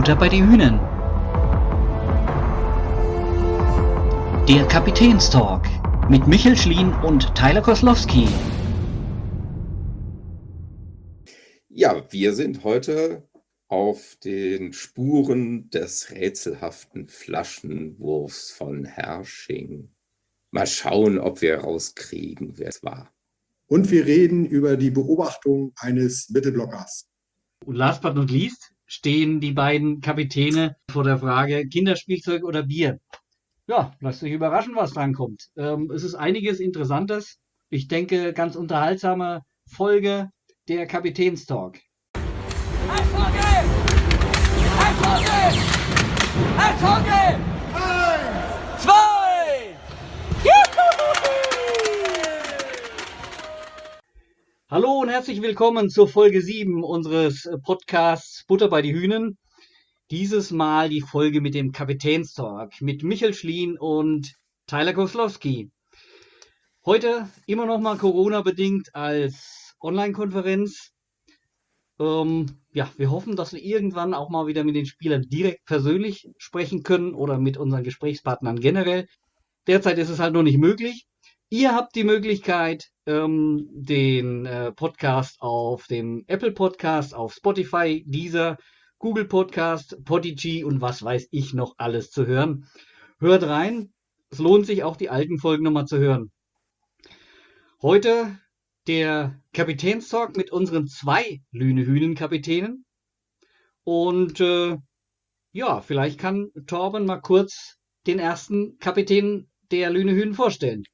Butter bei die Hühnen. Der Kapitänstalk mit Michael Schlien und Tyler Koslowski. Ja, wir sind heute auf den Spuren des rätselhaften Flaschenwurfs von Herrsching. Mal schauen, ob wir rauskriegen, wer es war. Und wir reden über die Beobachtung eines Mittelblockers. Und last but not least stehen die beiden Kapitäne vor der Frage Kinderspielzeug oder Bier. Ja, lasst euch überraschen, was drankommt. Es ist einiges Interessantes. Ich denke, ganz unterhaltsame Folge der Kapitänstalk. Eishockey! Eishockey! Eishockey! 1, 2! Hallo und herzlich willkommen zur Folge 7 unseres Podcasts Butter bei die Hühnen. Dieses Mal die Folge mit dem Kapitänstalk mit Michael Schlien und Tyler Koslowski. Heute immer noch mal Corona-bedingt als Online-Konferenz. Wir hoffen, dass wir irgendwann auch mal wieder mit den Spielern direkt persönlich sprechen können oder mit unseren Gesprächspartnern generell. Derzeit ist es halt noch nicht möglich. Ihr habt die Möglichkeit, den Podcast auf dem Apple Podcast, auf Spotify, Deezer, Google Podcast, Podigy und was weiß ich noch alles zu hören. Hört rein. Es lohnt sich auch, die alten Folgen nochmal zu hören. Heute der Kapitänstalk mit unseren 2 Lüne-Hühnen-Kapitänen. Und vielleicht kann Torben mal kurz den ersten Kapitän der Lüne-Hühnen vorstellen.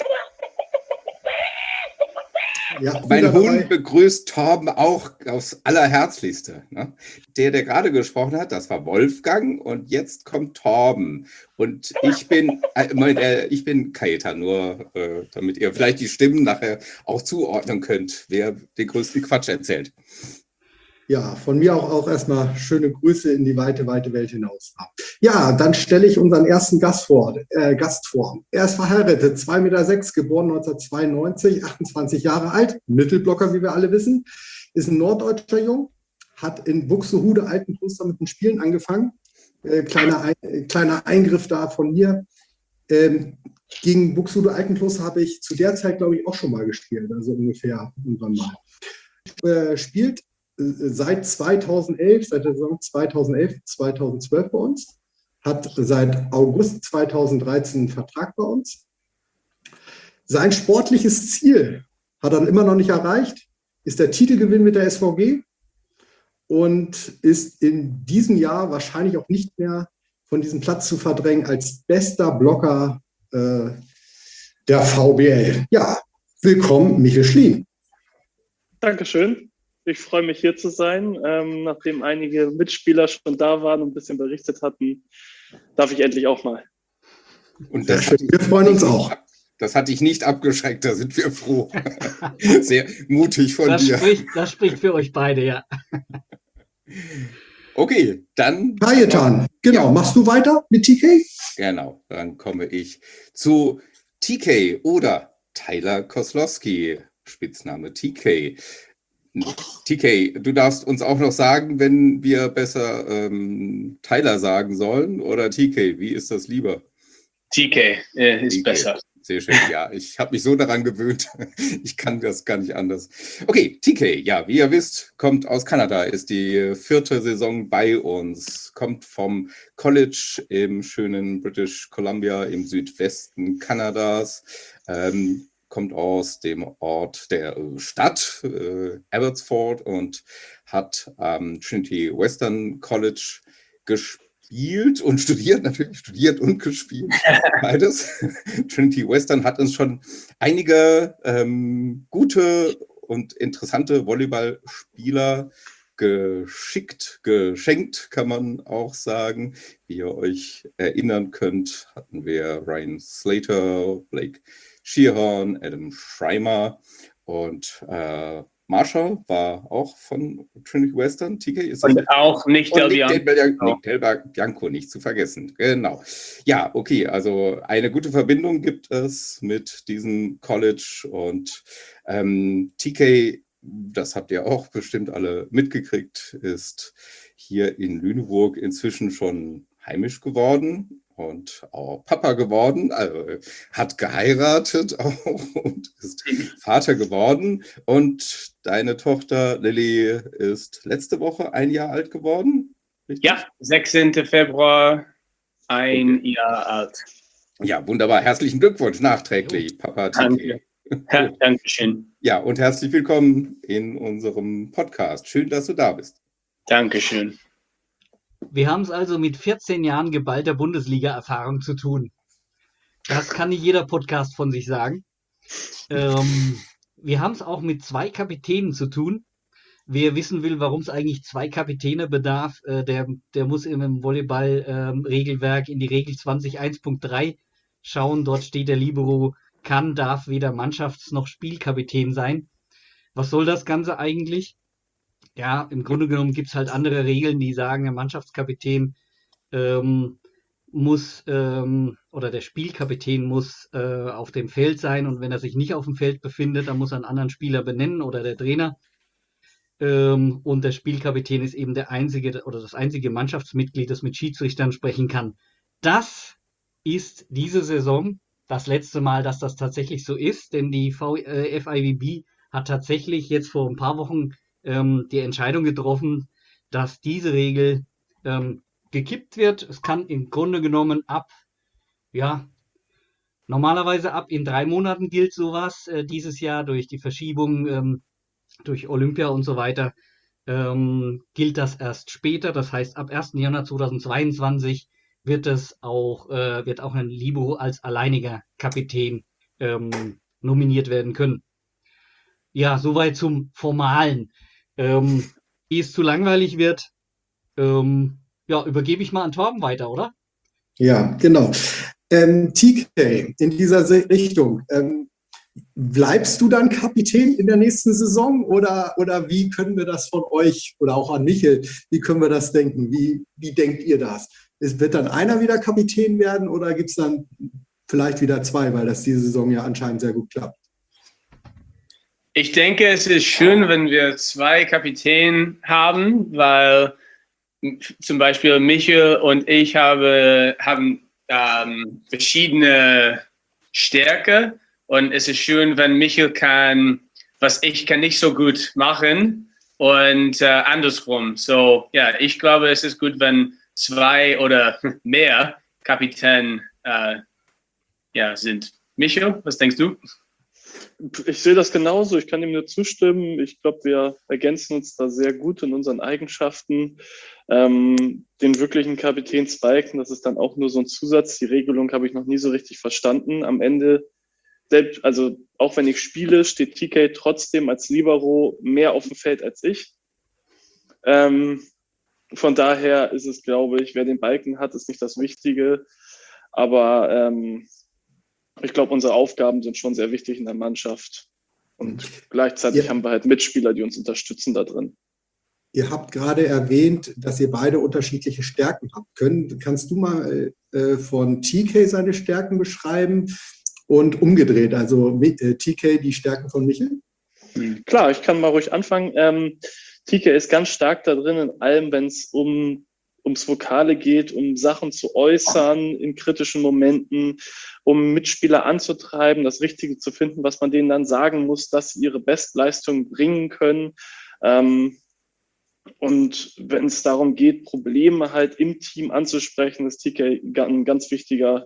Ja, mein Hund begrüßt Torben auch aufs Allerherzlichste. Ne? Der gerade gesprochen hat, das war Wolfgang und jetzt kommt Torben. Und ich bin Kajetan, nur damit ihr vielleicht die Stimmen nachher auch zuordnen könnt, wer den größten Quatsch erzählt. Ja, von mir auch erstmal schöne Grüße in die weite, weite Welt hinaus. Ja, dann stelle ich unseren ersten Gast vor. Er ist verheiratet, 2,6 Meter, geboren 1992, 28 Jahre alt, Mittelblocker, wie wir alle wissen, ist ein norddeutscher Jung, hat in Buxtehude Altenkloster mit den Spielen angefangen. Kleiner Eingriff da von mir. Gegen Buxtehude Altenkloster habe ich zu der Zeit, glaube ich, auch schon mal gespielt, also ungefähr irgendwann mal. Spielt seit 2011, seit der Saison 2011, 2012 bei uns, hat seit August 2013 einen Vertrag bei uns. Sein sportliches Ziel hat er immer noch nicht erreicht, ist der Titelgewinn mit der SVG und ist in diesem Jahr wahrscheinlich auch nicht mehr von diesem Platz zu verdrängen als bester Blocker der VBL. Ja, willkommen, Michael Schlien. Dankeschön. Ich freue mich, hier zu sein. Nachdem einige Mitspieler schon da waren und ein bisschen berichtet hatten, darf ich endlich auch mal. Und wir freuen uns auch. Das hat dich nicht abgeschreckt, da sind wir froh. Sehr mutig von dir. Das spricht für euch beide, ja. Okay, dann... Kajetan, genau. Ja. Machst du weiter mit TK? Genau, dann komme ich zu TK oder Tyler Koslowski, Spitzname TK. TK, du darfst uns auch noch sagen, wenn wir besser Tyler sagen sollen oder TK, wie ist das lieber? TK ist TK. Besser. Sehr schön, ja, ich habe mich so daran gewöhnt, ich kann das gar nicht anders. Okay, TK, ja, wie ihr wisst, kommt aus Kanada, ist die 4. Saison bei uns, kommt vom College im schönen British Columbia im Südwesten Kanadas, kommt aus dem Ort der Stadt Abbotsford und hat am Trinity Western College gespielt und studiert, natürlich studiert und gespielt, beides. Trinity Western hat uns schon einige gute und interessante Volleyballspieler geschenkt, kann man auch sagen. Wie ihr euch erinnern könnt, hatten wir Ryan Slater, Blake Sheehan, Adam Schreimer und Marshall war auch von Trinity Western. TK ist und auch Nick Del Bianco nicht zu vergessen. Genau. Ja, okay, also eine gute Verbindung gibt es mit diesem College und TK, das habt ihr auch bestimmt alle mitgekriegt, ist hier in Lüneburg inzwischen schon heimisch geworden und auch Papa geworden, also hat geheiratet auch und ist Vater geworden. Und deine Tochter Lilly ist letzte Woche 1 Jahr alt geworden, richtig? Ja, 16. Februar, 1 Jahr alt. Ja, wunderbar. Herzlichen Glückwunsch nachträglich, Papa TK. Danke. Ja, Dankeschön. Ja, und herzlich willkommen in unserem Podcast. Schön, dass du da bist. Dankeschön. Wir haben es also mit 14 Jahren geballter Bundesliga-Erfahrung zu tun. Das kann nicht jeder Podcast von sich sagen. Wir haben es auch mit 2 Kapitänen zu tun. Wer wissen will, warum es eigentlich 2 Kapitäne bedarf, der muss im Volleyball-Regelwerk in die Regel 20.1.3 schauen. Dort steht, der Libero darf weder Mannschafts- noch Spielkapitän sein. Was soll das Ganze eigentlich? Ja, im Grunde genommen gibt es halt andere Regeln, die sagen, der Mannschaftskapitän muss oder der Spielkapitän muss auf dem Feld sein, und wenn er sich nicht auf dem Feld befindet, dann muss er einen anderen Spieler benennen oder der Trainer. Und der Spielkapitän ist eben der einzige oder das einzige Mannschaftsmitglied, das mit Schiedsrichtern sprechen kann. Das ist diese Saison das letzte Mal, dass das tatsächlich so ist, denn die FIVB hat tatsächlich jetzt vor ein paar Wochen die Entscheidung getroffen, dass diese Regel gekippt wird. Es kann im Grunde genommen normalerweise ab in 3 Monaten gilt sowas. Dieses Jahr durch die Verschiebung, durch Olympia und so weiter, gilt das erst später. Das heißt, ab 1. Januar 2022 wird auch ein Libero als alleiniger Kapitän nominiert werden können. Ja, soweit zum Formalen. Ehe es zu langweilig wird, übergebe ich mal an Torben weiter, oder? Ja, genau. TK, in dieser Richtung, bleibst du dann Kapitän in der nächsten Saison oder wie können wir das von euch oder auch an Michel, wie können wir das denken? Wie denkt ihr das? Wird dann einer wieder Kapitän werden oder gibt es dann vielleicht wieder 2, weil das diese Saison ja anscheinend sehr gut klappt? Ich denke, es ist schön, wenn wir 2 Kapitäne haben, weil zum Beispiel Michel und ich haben verschiedene Stärke, und es ist schön, wenn Michel kann, was ich kann nicht so gut machen, und andersrum. So, ja, ich glaube, es ist gut, wenn 2 oder mehr Kapitän sind. Michel, was denkst du? Ich sehe das genauso. Ich kann ihm nur zustimmen. Ich glaube, wir ergänzen uns da sehr gut in unseren Eigenschaften. Den wirklichen Kapitän Spiken, das ist dann auch nur so ein Zusatz. Die Regelung habe ich noch nie so richtig verstanden. Am Ende, selbst, also auch wenn ich spiele, steht TK trotzdem als Libero mehr auf dem Feld als ich. Von daher ist es, glaube ich, wer den Balken hat, ist nicht das Wichtige. Aber ich glaube, unsere Aufgaben sind schon sehr wichtig in der Mannschaft. Und gleichzeitig haben wir halt Mitspieler, die uns unterstützen da drin. Ihr habt gerade erwähnt, dass ihr beide unterschiedliche Stärken habt. Kannst du mal von TK seine Stärken beschreiben und umgedreht, also TK die Stärken von Michel? Klar, ich kann mal ruhig anfangen. TK ist ganz stark da drin in allem, wenn es ums Vokale geht, um Sachen zu äußern in kritischen Momenten, um Mitspieler anzutreiben, das Richtige zu finden, was man denen dann sagen muss, dass sie ihre Bestleistung bringen können. Und wenn es darum geht, Probleme halt im Team anzusprechen, ist TK ein ganz wichtiger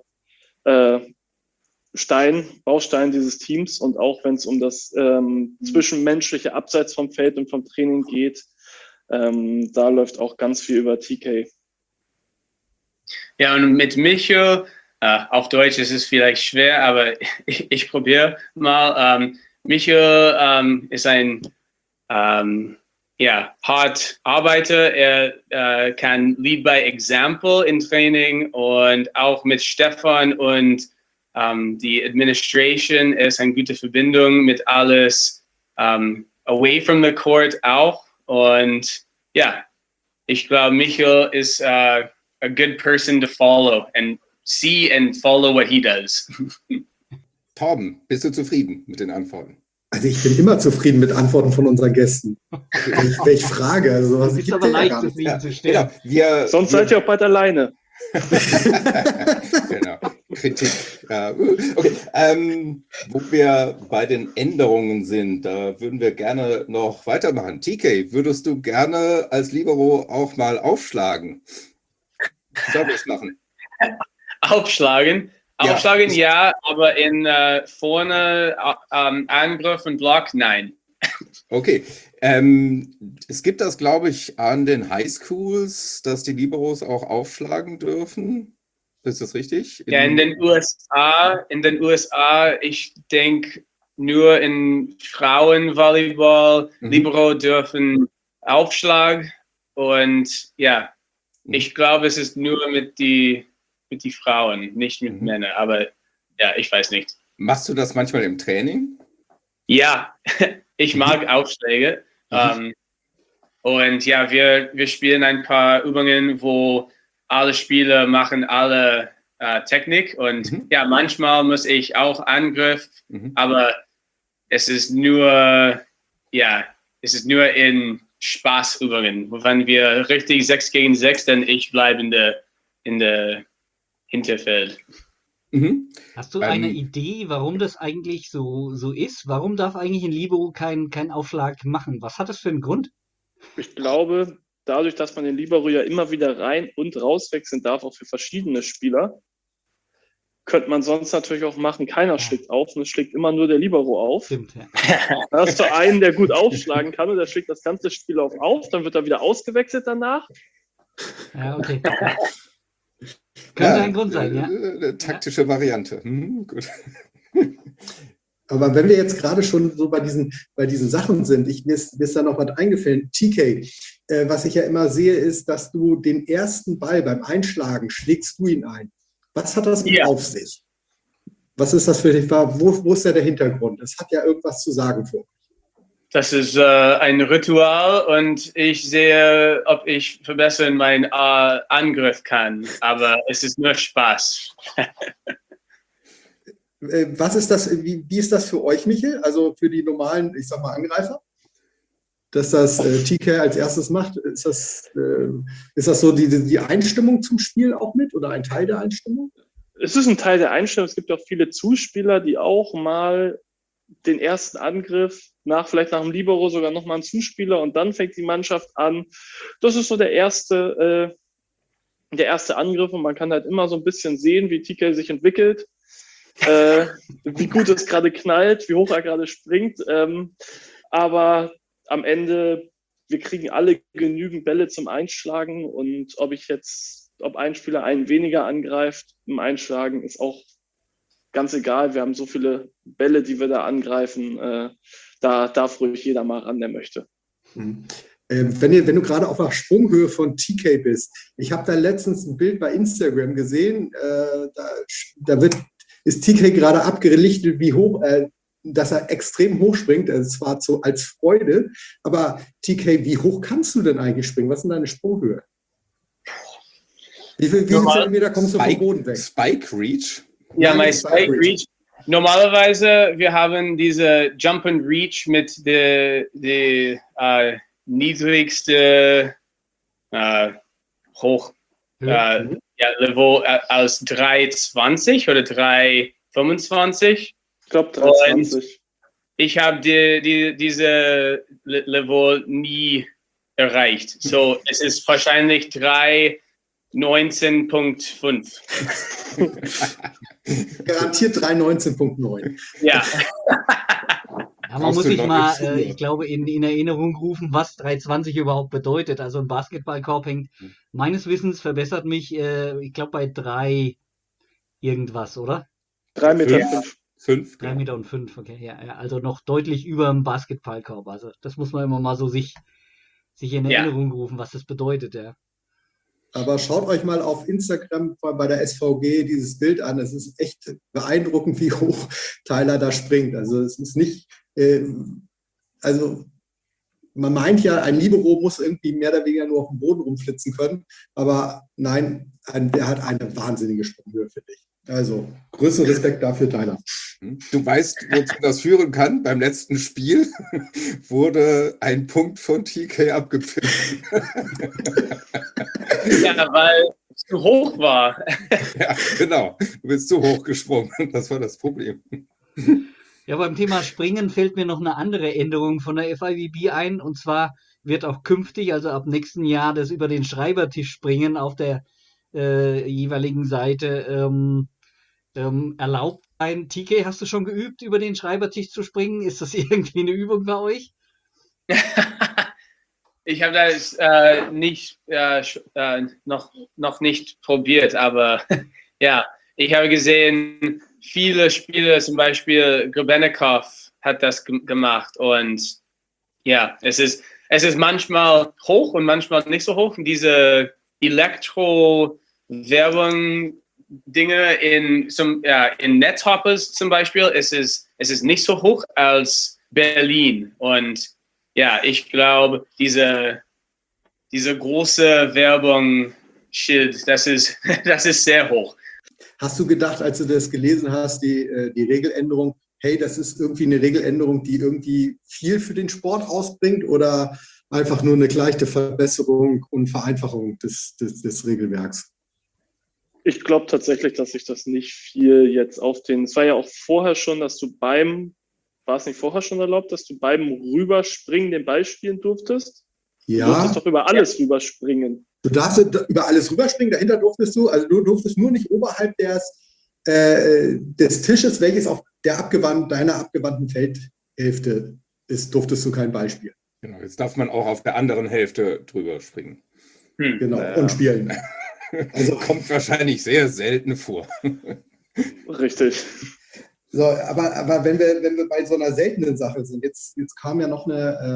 Baustein dieses Teams. Und auch wenn es um das Zwischenmenschliche abseits vom Feld und vom Training geht, da läuft auch ganz viel über TK. Ja, und mit Michel, auf Deutsch ist es vielleicht schwer, aber ich probiere mal. Michel ist ein hart Arbeiter. Er kann Lead by Example in Training, und auch mit Stefan und die Administration ist eine gute Verbindung mit alles away from the court auch. Und ja, ich glaube, Michel ist a good person to follow and see and follow what he does. Torben, bist du zufrieden mit den Antworten? Also ich bin immer zufrieden mit Antworten von unseren Gästen. Wenn ich frage, also was Es ist gibt aber ja leicht, gar nicht. deswegen zu stellen. Genau. Sonst seid ihr auch bald alleine. Genau. Kritik. Ja. Okay. Wo wir bei den Änderungen sind, da würden wir gerne noch weitermachen. TK, würdest du gerne als Libero auch mal aufschlagen? Service machen? Aufschlagen. Ja. Aufschlagen, ja, aber in vorne Angriff und Block, nein. Okay. Es gibt das, glaube ich, an den Highschools, dass die Liberos auch aufschlagen dürfen. Ist das richtig? Ja, in den USA, ich denke, nur in Frauenvolleyball, Libero dürfen Aufschlag und ja, ich glaube, es ist nur mit die Frauen, nicht mit Männern, aber ja, ich weiß nicht. Machst du das manchmal im Training? Ja, ich mag Aufschläge. Und ja, wir spielen ein paar Übungen, wo alle Spieler machen alle Technik. Und ja, manchmal muss ich auch Angriff, aber es ist nur in Spaßübungen. Wenn wir richtig 6 gegen 6, dann ich bleibe in der Hinterfeld. Hast du eine Idee, warum das eigentlich so ist? Warum darf eigentlich ein Libero keinen Aufschlag machen? Was hat das für einen Grund? Ich glaube, dadurch, dass man den Libero ja immer wieder rein und rauswechseln darf, auch für verschiedene Spieler, könnte man sonst natürlich auch machen, keiner schlägt auf und es schlägt immer nur der Libero auf. Stimmt, ja. Da hast du einen, der gut aufschlagen kann und der schlägt das ganze Spiel auf, dann wird er wieder ausgewechselt danach. Ja, okay. Könnte ein Grund sein, ja. Eine taktische Variante. Gut. Aber wenn wir jetzt gerade schon so bei diesen Sachen sind, mir ist da noch was eingefallen. TK, was ich ja immer sehe, ist, dass du den ersten Ball beim Einschlagen schlägst du ihn ein. Was hat das mit auf sich? Was ist das für dich? Wo ist da der Hintergrund? Das hat ja irgendwas zu sagen für euch. Das ist ein Ritual und ich sehe, ob ich verbessern meinen Angriff kann. Aber es ist nur Spaß. Was ist das? Wie ist das für euch, Michel? Also für die normalen, ich sag mal, Angreifer? Dass das TK als erstes macht, ist das so die Einstimmung zum Spiel auch mit oder ein Teil der Einstimmung? Es ist ein Teil der Einstimmung. Es gibt auch viele Zuspieler, die auch mal den ersten Angriff vielleicht nach dem Libero sogar nochmal einen Zuspieler und dann fängt die Mannschaft an. Das ist so der erste Angriff und man kann halt immer so ein bisschen sehen, wie TK sich entwickelt, wie gut es gerade knallt, wie hoch er gerade springt. Aber am Ende, wir kriegen alle genügend Bälle zum Einschlagen und ob ein Spieler einen weniger angreift im Einschlagen, ist auch ganz egal. Wir haben so viele Bälle, die wir da angreifen. Da darf ruhig jeder mal ran, der möchte. Wenn du gerade auf der Sprunghöhe von TK bist, ich habe da letztens ein Bild bei Instagram gesehen, ist TK gerade abgelichtet, wie hoch, dass er extrem hoch springt. Es war so als Freude. Aber TK, wie hoch kannst du denn eigentlich springen? Was ist denn deine Sprunghöhe? Wie viele Zentimeter kommst du vom Boden weg? Spike Reach? Ja, mein Spike Reach. Normalerweise, wir haben diese Jump and Reach mit der niedrigste Level als 3,20 oder 3,25. Ich glaube 3,20. Ich habe diese Level nie erreicht. So, es ist wahrscheinlich 3,19,5. Garantiert 3,19,9. Ja. Ja, man muss sich mal, ich glaube, in Erinnerung rufen, was 3,20 überhaupt bedeutet. Also ein Basketballkorb hängt meines Wissens, verbessert mich, ich glaube bei 3 irgendwas, oder? 3,5 Meter. 3,5 Meter, okay. Ja, also noch deutlich über dem Basketballkorb. Also das muss man immer mal so sich in Erinnerung rufen, was das bedeutet, ja. Aber schaut euch mal auf Instagram bei der SVG dieses Bild an. Es ist echt beeindruckend, wie hoch Tyler da springt. Also es ist nicht, man meint ja, ein Libero muss irgendwie mehr oder weniger nur auf dem Boden rumflitzen können. Aber nein, der hat eine wahnsinnige Sprunghöhe, finde ich. Also, größten Respekt dafür, Tyler. Du weißt, wozu das führen kann. Beim letzten Spiel wurde ein Punkt von TK abgepfiffen. Ja, weil es zu hoch war. Ja, genau. Du bist zu hoch gesprungen. Das war das Problem. Ja, beim Thema Springen fällt mir noch eine andere Änderung von der FIVB ein. Und zwar wird auch künftig, also ab nächsten Jahr, das über den Schreibertisch springen auf der jeweiligen Seite erlaubt sein. TK, hast du schon geübt, über den Schreibertisch zu springen? Ist das irgendwie eine Übung bei euch? Ich habe das noch nicht probiert, aber ja, ich habe gesehen, viele Spieler, zum Beispiel Grebennikov hat das gemacht und ja, es ist manchmal hoch und manchmal nicht so hoch. Diese Elektro-Werbung Dinge in Nethoppers zum Beispiel, es ist nicht so hoch als Berlin. Und ja, ich glaube, diese große Werbung-Schild, das ist sehr hoch. Hast du gedacht, als du das gelesen hast, die Regeländerung, hey, das ist irgendwie eine Regeländerung, die irgendwie viel für den Sport ausbringt oder einfach nur eine leichte Verbesserung und Vereinfachung des Regelwerks? Ich glaube tatsächlich, dass sich das nicht viel jetzt es war ja auch vorher schon, dass du war es nicht vorher schon erlaubt, dass du beim Rüberspringen den Ball spielen durftest? Ja. Du durftest doch über alles rüberspringen. Du darfst über alles rüberspringen, dahinter durftest du durftest nur nicht oberhalb des Tisches, welches auf deiner abgewandten Feldhälfte ist, durftest du kein Ball spielen. Genau, jetzt darf man auch auf der anderen Hälfte drüber springen. Genau, und spielen. Also kommt wahrscheinlich sehr selten vor. Richtig. So, aber wenn wir bei so einer seltenen Sache sind, jetzt kam ja noch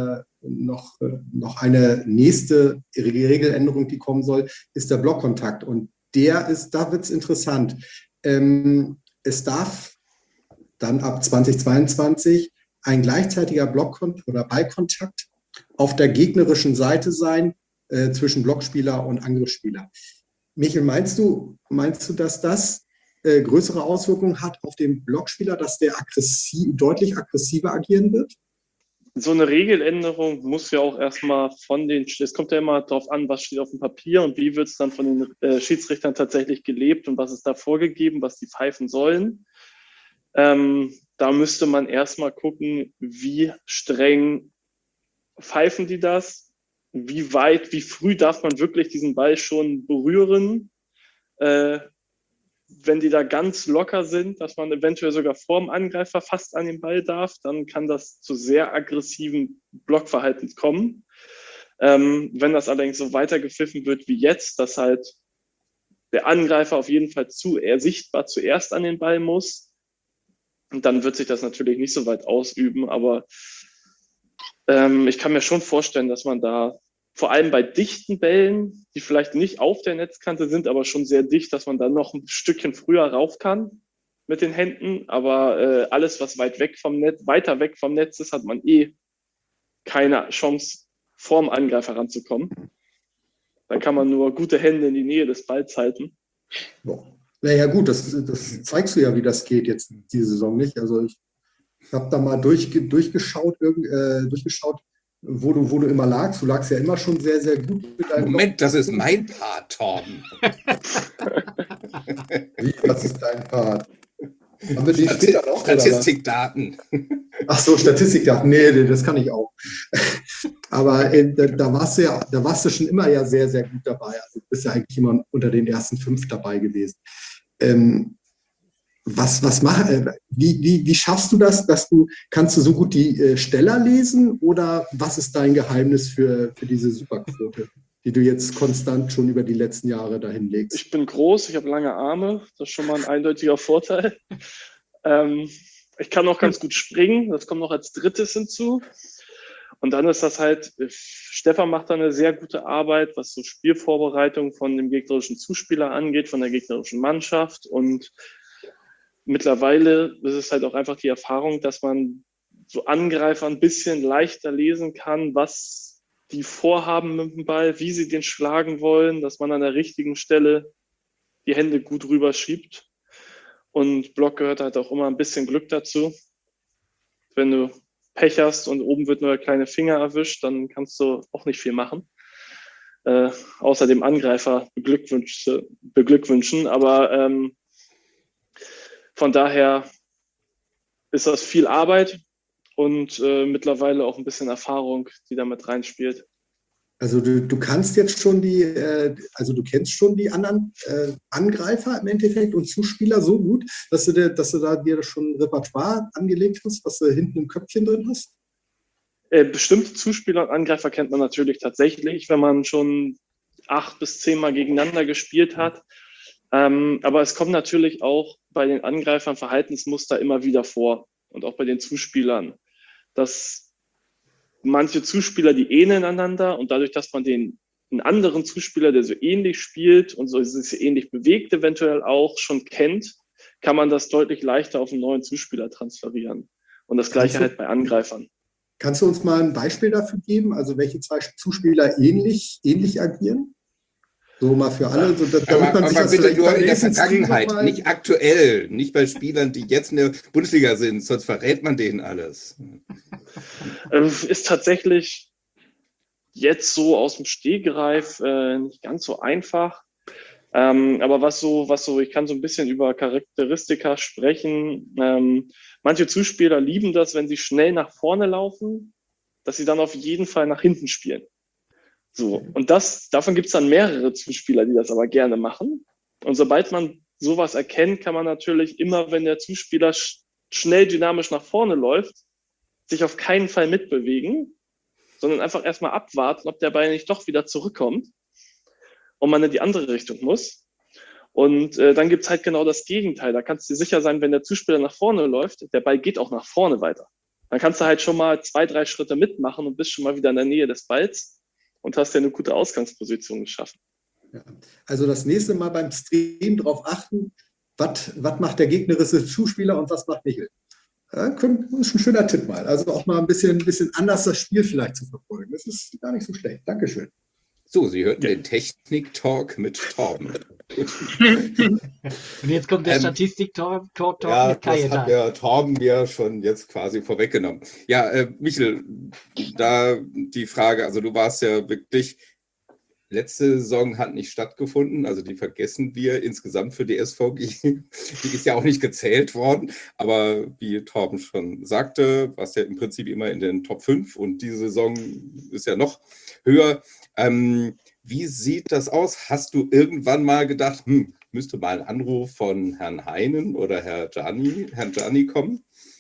eine nächste Regeländerung, die kommen soll, ist der Blockkontakt. Und da wird es interessant. Es darf dann ab 2022 ein gleichzeitiger oder Ballkontakt auf der gegnerischen Seite sein zwischen Blockspieler und Angriffsspieler. Michael, meinst du, dass das größere Auswirkungen hat auf den Blockspieler, dass der deutlich aggressiver agieren wird? So eine Regeländerung muss ja auch erstmal es kommt ja immer darauf an, was steht auf dem Papier und wie wird es dann von den Schiedsrichtern tatsächlich gelebt und was ist da vorgegeben, was die pfeifen sollen. Da müsste man erstmal gucken, wie streng pfeifen die das, wie früh darf man wirklich diesen Ball schon berühren. Wenn die da ganz locker sind, dass man eventuell sogar vor dem Angreifer fast an den Ball darf, dann kann das zu sehr aggressiven Blockverhalten kommen. Wenn das allerdings so weitergepfiffen wird wie jetzt, dass halt der Angreifer auf jeden Fall sichtbar zuerst an den Ball muss, dann wird sich das natürlich nicht so weit ausüben, aber ich kann mir schon vorstellen, dass man da vor allem bei dichten Bällen, die vielleicht nicht auf der Netzkante sind, aber schon sehr dicht, dass man dann noch ein Stückchen früher rauf kann mit den Händen. Aber alles, was weiter weg vom Netz ist, hat man keine Chance, vorm Angreifer ranzukommen. Da kann man nur gute Hände in die Nähe des Balls halten. Naja gut, das zeigst du ja, wie das geht jetzt diese Saison nicht. Also ich habe da mal durchgeschaut, wo du immer lagst. Du lagst ja immer schon sehr, sehr gut mit deinem Moment, das ist mein Part, Torben. Wie, was ist dein Part? Haben wir die später noch? Statistikdaten. Ach so, Statistikdaten. Nee, das kann ich auch. Aber da warst du schon immer ja sehr, sehr gut dabei. Also du bist ja eigentlich immer unter den ersten 5 dabei gewesen. Wie schaffst du das, kannst du so gut die Steller lesen oder was ist dein Geheimnis für diese Superquote, die du jetzt konstant schon über die letzten Jahre dahin legst? Ich bin groß, ich habe lange Arme, das ist schon mal ein eindeutiger Vorteil. Ich kann auch ganz gut springen, das kommt noch als drittes hinzu. Und dann ist das halt, Stefan macht da eine sehr gute Arbeit, was so Spielvorbereitung von dem gegnerischen Zuspieler angeht, von der gegnerischen Mannschaft. Und mittlerweile ist es halt auch einfach die Erfahrung, dass man so Angreifer ein bisschen leichter lesen kann, was die vorhaben mit dem Ball, wie sie den schlagen wollen, dass man an der richtigen Stelle die Hände gut rüberschiebt. und Block gehört halt auch immer ein bisschen Glück dazu. Wenn du Pech hast und oben wird nur der kleine Finger erwischt, dann kannst du auch nicht viel machen. Außer dem Angreifer beglückwünschen. Aber von daher ist das viel Arbeit und mittlerweile auch ein bisschen Erfahrung, die damit reinspielt. Also du kannst jetzt schon du kennst schon die anderen Angreifer im Endeffekt und Zuspieler so gut, dass du dir schon ein Repertoire angelegt hast, was du hinten im Köpfchen drin hast? Bestimmte Zuspieler und Angreifer kennt man natürlich tatsächlich, wenn man schon 8 bis 10 Mal gegeneinander gespielt hat. Aber es kommt natürlich auch bei den Angreifern Verhaltensmuster immer wieder vor und auch bei den Zuspielern, dass manche Zuspieler, die ähneln einander und dadurch, dass man einen anderen Zuspieler, der so ähnlich spielt und so sich ähnlich bewegt, eventuell auch schon kennt, kann man das deutlich leichter auf einen neuen Zuspieler transferieren. Und das Gleiche halt bei Angreifern. Kannst du uns mal ein Beispiel dafür geben, also welche zwei Zuspieler ähnlich agieren? So mal für alle, so, damit man sich das bitte vielleicht nur beim in der nächsten Stream Vergangenheit, noch mal- nicht aktuell, nicht bei Spielern, die jetzt in der Bundesliga sind, sonst verrät man denen alles. Ist tatsächlich jetzt so aus dem Stegreif nicht ganz so einfach. Aber was so, ich kann so ein bisschen über Charakteristika sprechen. Manche Zuspieler lieben das, wenn sie schnell nach vorne laufen, dass sie dann auf jeden Fall nach hinten spielen. So, und davon gibt es dann mehrere Zuspieler, die das aber gerne machen. Und sobald man sowas erkennt, kann man natürlich immer, wenn der Zuspieler schnell dynamisch nach vorne läuft, sich auf keinen Fall mitbewegen, sondern einfach erstmal abwarten, ob der Ball nicht doch wieder zurückkommt und man in die andere Richtung muss. Und dann gibt es halt genau das Gegenteil. Da kannst du dir sicher sein, wenn der Zuspieler nach vorne läuft, der Ball geht auch nach vorne weiter. Dann kannst du halt schon mal 2, 3 Schritte mitmachen und bist schon mal wieder in der Nähe des Balls und hast dir eine gute Ausgangsposition geschaffen. Ja. Also das nächste Mal beim Stream darauf achten, was macht der gegnerische Zuspieler und was macht Michel. Ja, das ist ein schöner Tipp mal. Also auch mal ein bisschen anders das Spiel vielleicht zu verfolgen. Das ist gar nicht so schlecht. Dankeschön. So, Sie hörten den Technik-Talk mit Torben. Und jetzt kommt der Statistik-Talk Ja, mit Kai. das hat der Torben mir schon jetzt quasi vorweggenommen. Ja, Michel, da die Frage, also du warst ja wirklich, letzte Saison hat nicht stattgefunden, also die vergessen wir insgesamt für die SVG. Die ist ja auch nicht gezählt worden, aber wie Torben schon sagte, warst ja im Prinzip immer in den Top 5 und diese Saison ist ja noch höher. Wie sieht das aus? Hast du irgendwann mal gedacht, müsste mal ein Anruf von Herrn Heinen oder Herrn Gianni kommen?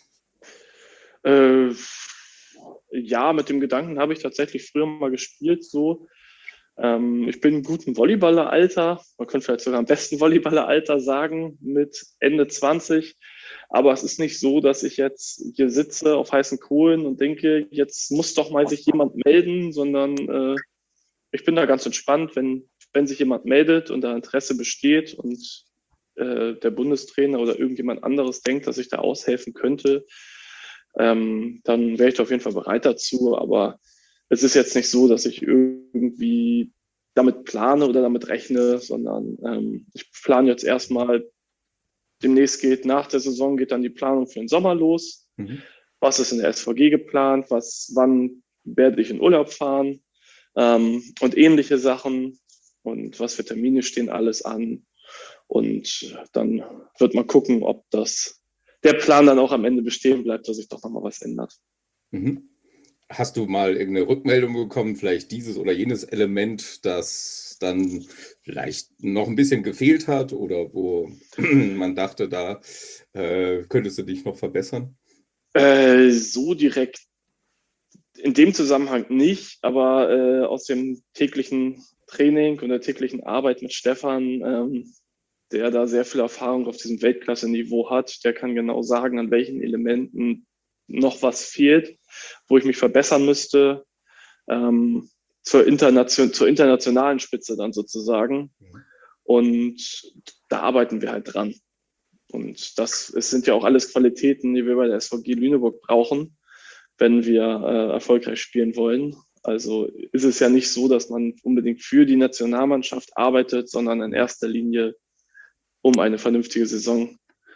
Ja, mit dem Gedanken habe ich tatsächlich früher mal gespielt. So, ich bin im guten Volleyballeralter, man könnte vielleicht sogar am besten Volleyballeralter sagen, mit Ende 20. Aber es ist nicht so, dass ich jetzt hier sitze auf heißen Kohlen und denke, jetzt muss doch mal sich jemand melden, sondern ich bin da ganz entspannt, wenn sich jemand meldet und da Interesse besteht und der Bundestrainer oder irgendjemand anderes denkt, dass ich da aushelfen könnte, dann wäre ich da auf jeden Fall bereit dazu. Aber es ist jetzt nicht so, dass ich irgendwie damit plane oder damit rechne, sondern ich plane jetzt erstmal, demnächst nach der Saison geht dann die Planung für den Sommer los. Mhm. Was ist in der SVG geplant? Wann werde ich in Urlaub fahren? Und ähnliche Sachen und was für Termine stehen alles an. Und dann wird man gucken, ob der Plan dann auch am Ende bestehen bleibt, dass sich doch nochmal was ändert. Mhm. Hast du mal irgendeine Rückmeldung bekommen, vielleicht dieses oder jenes Element, das dann vielleicht noch ein bisschen gefehlt hat oder wo man dachte, da könntest du dich noch verbessern? So direkt in dem Zusammenhang nicht, aber aus dem täglichen Training und der täglichen Arbeit mit Stefan, der da sehr viel Erfahrung auf diesem Weltklasse-Niveau hat, der kann genau sagen, an welchen Elementen noch was fehlt, wo ich mich verbessern müsste, zur internationalen Spitze dann sozusagen. Und da arbeiten wir halt dran. Und es sind ja auch alles Qualitäten, die wir bei der SVG Lüneburg brauchen, wenn wir erfolgreich spielen wollen. Also ist es ja nicht so, dass man unbedingt für die Nationalmannschaft arbeitet, sondern in erster Linie um eine vernünftige Saison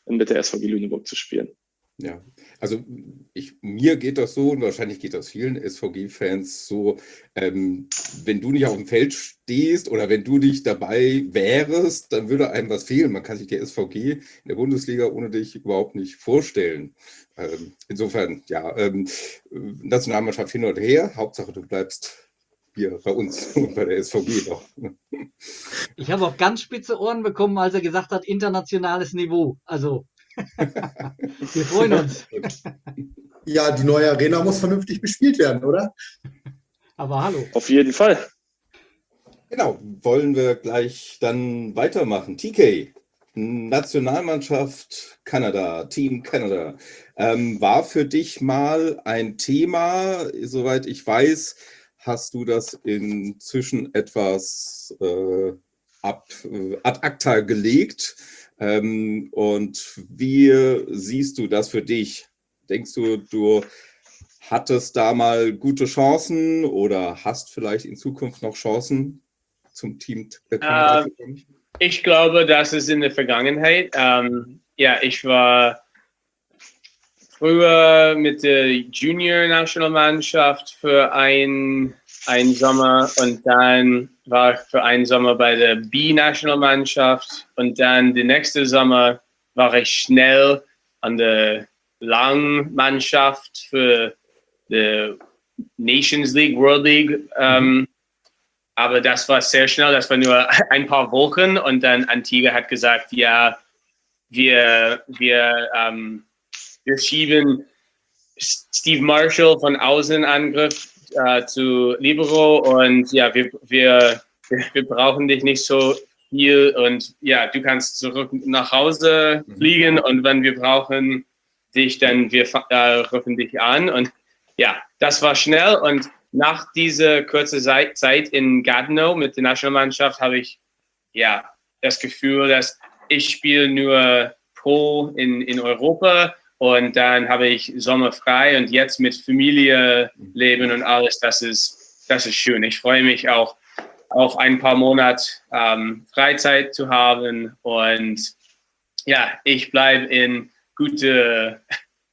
mit der SVG Lüneburg zu spielen. Ja, also mir geht das so und wahrscheinlich geht das vielen SVG-Fans so, wenn du nicht auf dem Feld stehst oder wenn du nicht dabei wärst, dann würde einem was fehlen. Man kann sich die SVG in der Bundesliga ohne dich überhaupt nicht vorstellen. Insofern, ja, Nationalmannschaft hin und her, Hauptsache du bleibst hier bei uns und bei der SVG noch. Ich habe auch ganz spitze Ohren bekommen, als er gesagt hat, internationales Niveau. Also, wir freuen uns. Ja, die neue Arena muss vernünftig bespielt werden, oder? Aber hallo. Auf jeden Fall. Genau, wollen wir gleich dann weitermachen. TK, Nationalmannschaft Kanada, Team Canada, war für dich mal ein Thema, soweit ich weiß, hast du das inzwischen etwas ad acta gelegt. Und wie siehst du das für dich? Denkst du, du hattest da mal gute Chancen oder hast vielleicht in Zukunft noch Chancen zum Team Kanada zu kommen? Ich glaube, das ist in der Vergangenheit. Ja, ich war früher mit der Junior-Nationalmannschaft für einen Sommer und dann war ich für einen Sommer bei der B-Nationalmannschaft und dann den nächsten Sommer war ich schnell an der Langmannschaft für die Nations League, World League. Aber das war sehr schnell, das war nur ein paar Wochen und dann Antigua hat gesagt, ja, wir schieben Steve Marshall von Außenangriff zu Libero und ja, wir brauchen dich nicht so viel und ja, du kannst zurück nach Hause fliegen und wenn wir brauchen dich, dann wir rufen dich an und ja, das war schnell und nach dieser kurzen Zeit in Gatineau mit der Nationalmannschaft habe ich ja das Gefühl, dass ich spiele nur Pro in Europa und dann habe ich Sommer frei und jetzt mit Familie leben und alles, das ist schön. Ich freue mich auch auf ein paar Monate Freizeit zu haben und ja, ich bleibe in gute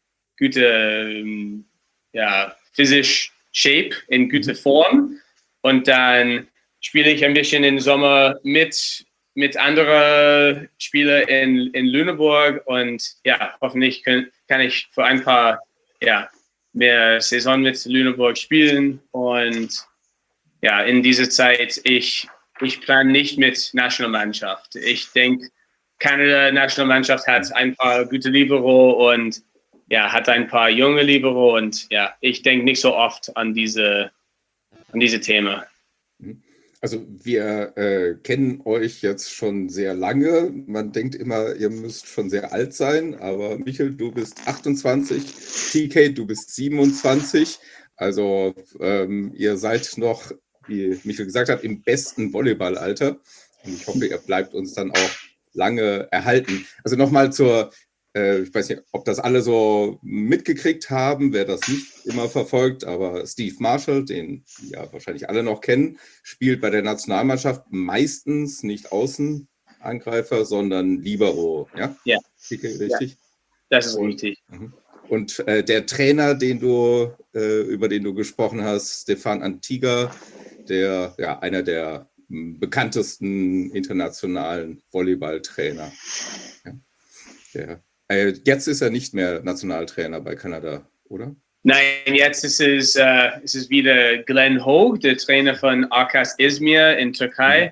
physisch Shape, in guter Form und dann spiele ich ein bisschen im Sommer mit anderen Spielern in Lüneburg und ja, hoffentlich kann ich für ein paar mehr Saison mit Lüneburg spielen und ja, in dieser Zeit, ich plane nicht mit Nationalmannschaft. Ich denke, Kanada Nationalmannschaft hat ein paar gute Libero und ja, hat ein paar junge Libero und ja, ich denke nicht so oft an diese Themen. Also wir kennen euch jetzt schon sehr lange. Man denkt immer, ihr müsst schon sehr alt sein, aber Michel, du bist 28, TK, du bist 27. Also ihr seid noch, wie Michel gesagt hat, im besten Volleyballalter. Und ich hoffe, ihr bleibt uns dann auch lange erhalten. Also nochmal ich weiß nicht, ob das alle so mitgekriegt haben, wer das nicht immer verfolgt, aber Steve Marshall, den ja wahrscheinlich alle noch kennen, spielt bei der Nationalmannschaft meistens nicht Außenangreifer, sondern Libero. Ja? Ja. Richtig? Ja, das ist richtig. Und der Trainer, über den du gesprochen hast, Stefan Antigua, einer der bekanntesten internationalen Volleyballtrainer. Ja. Jetzt ist er nicht mehr Nationaltrainer bei Kanada, oder? Nein, jetzt ist es wieder Glenn Hogue, der Trainer von Arkas Izmir in Türkei.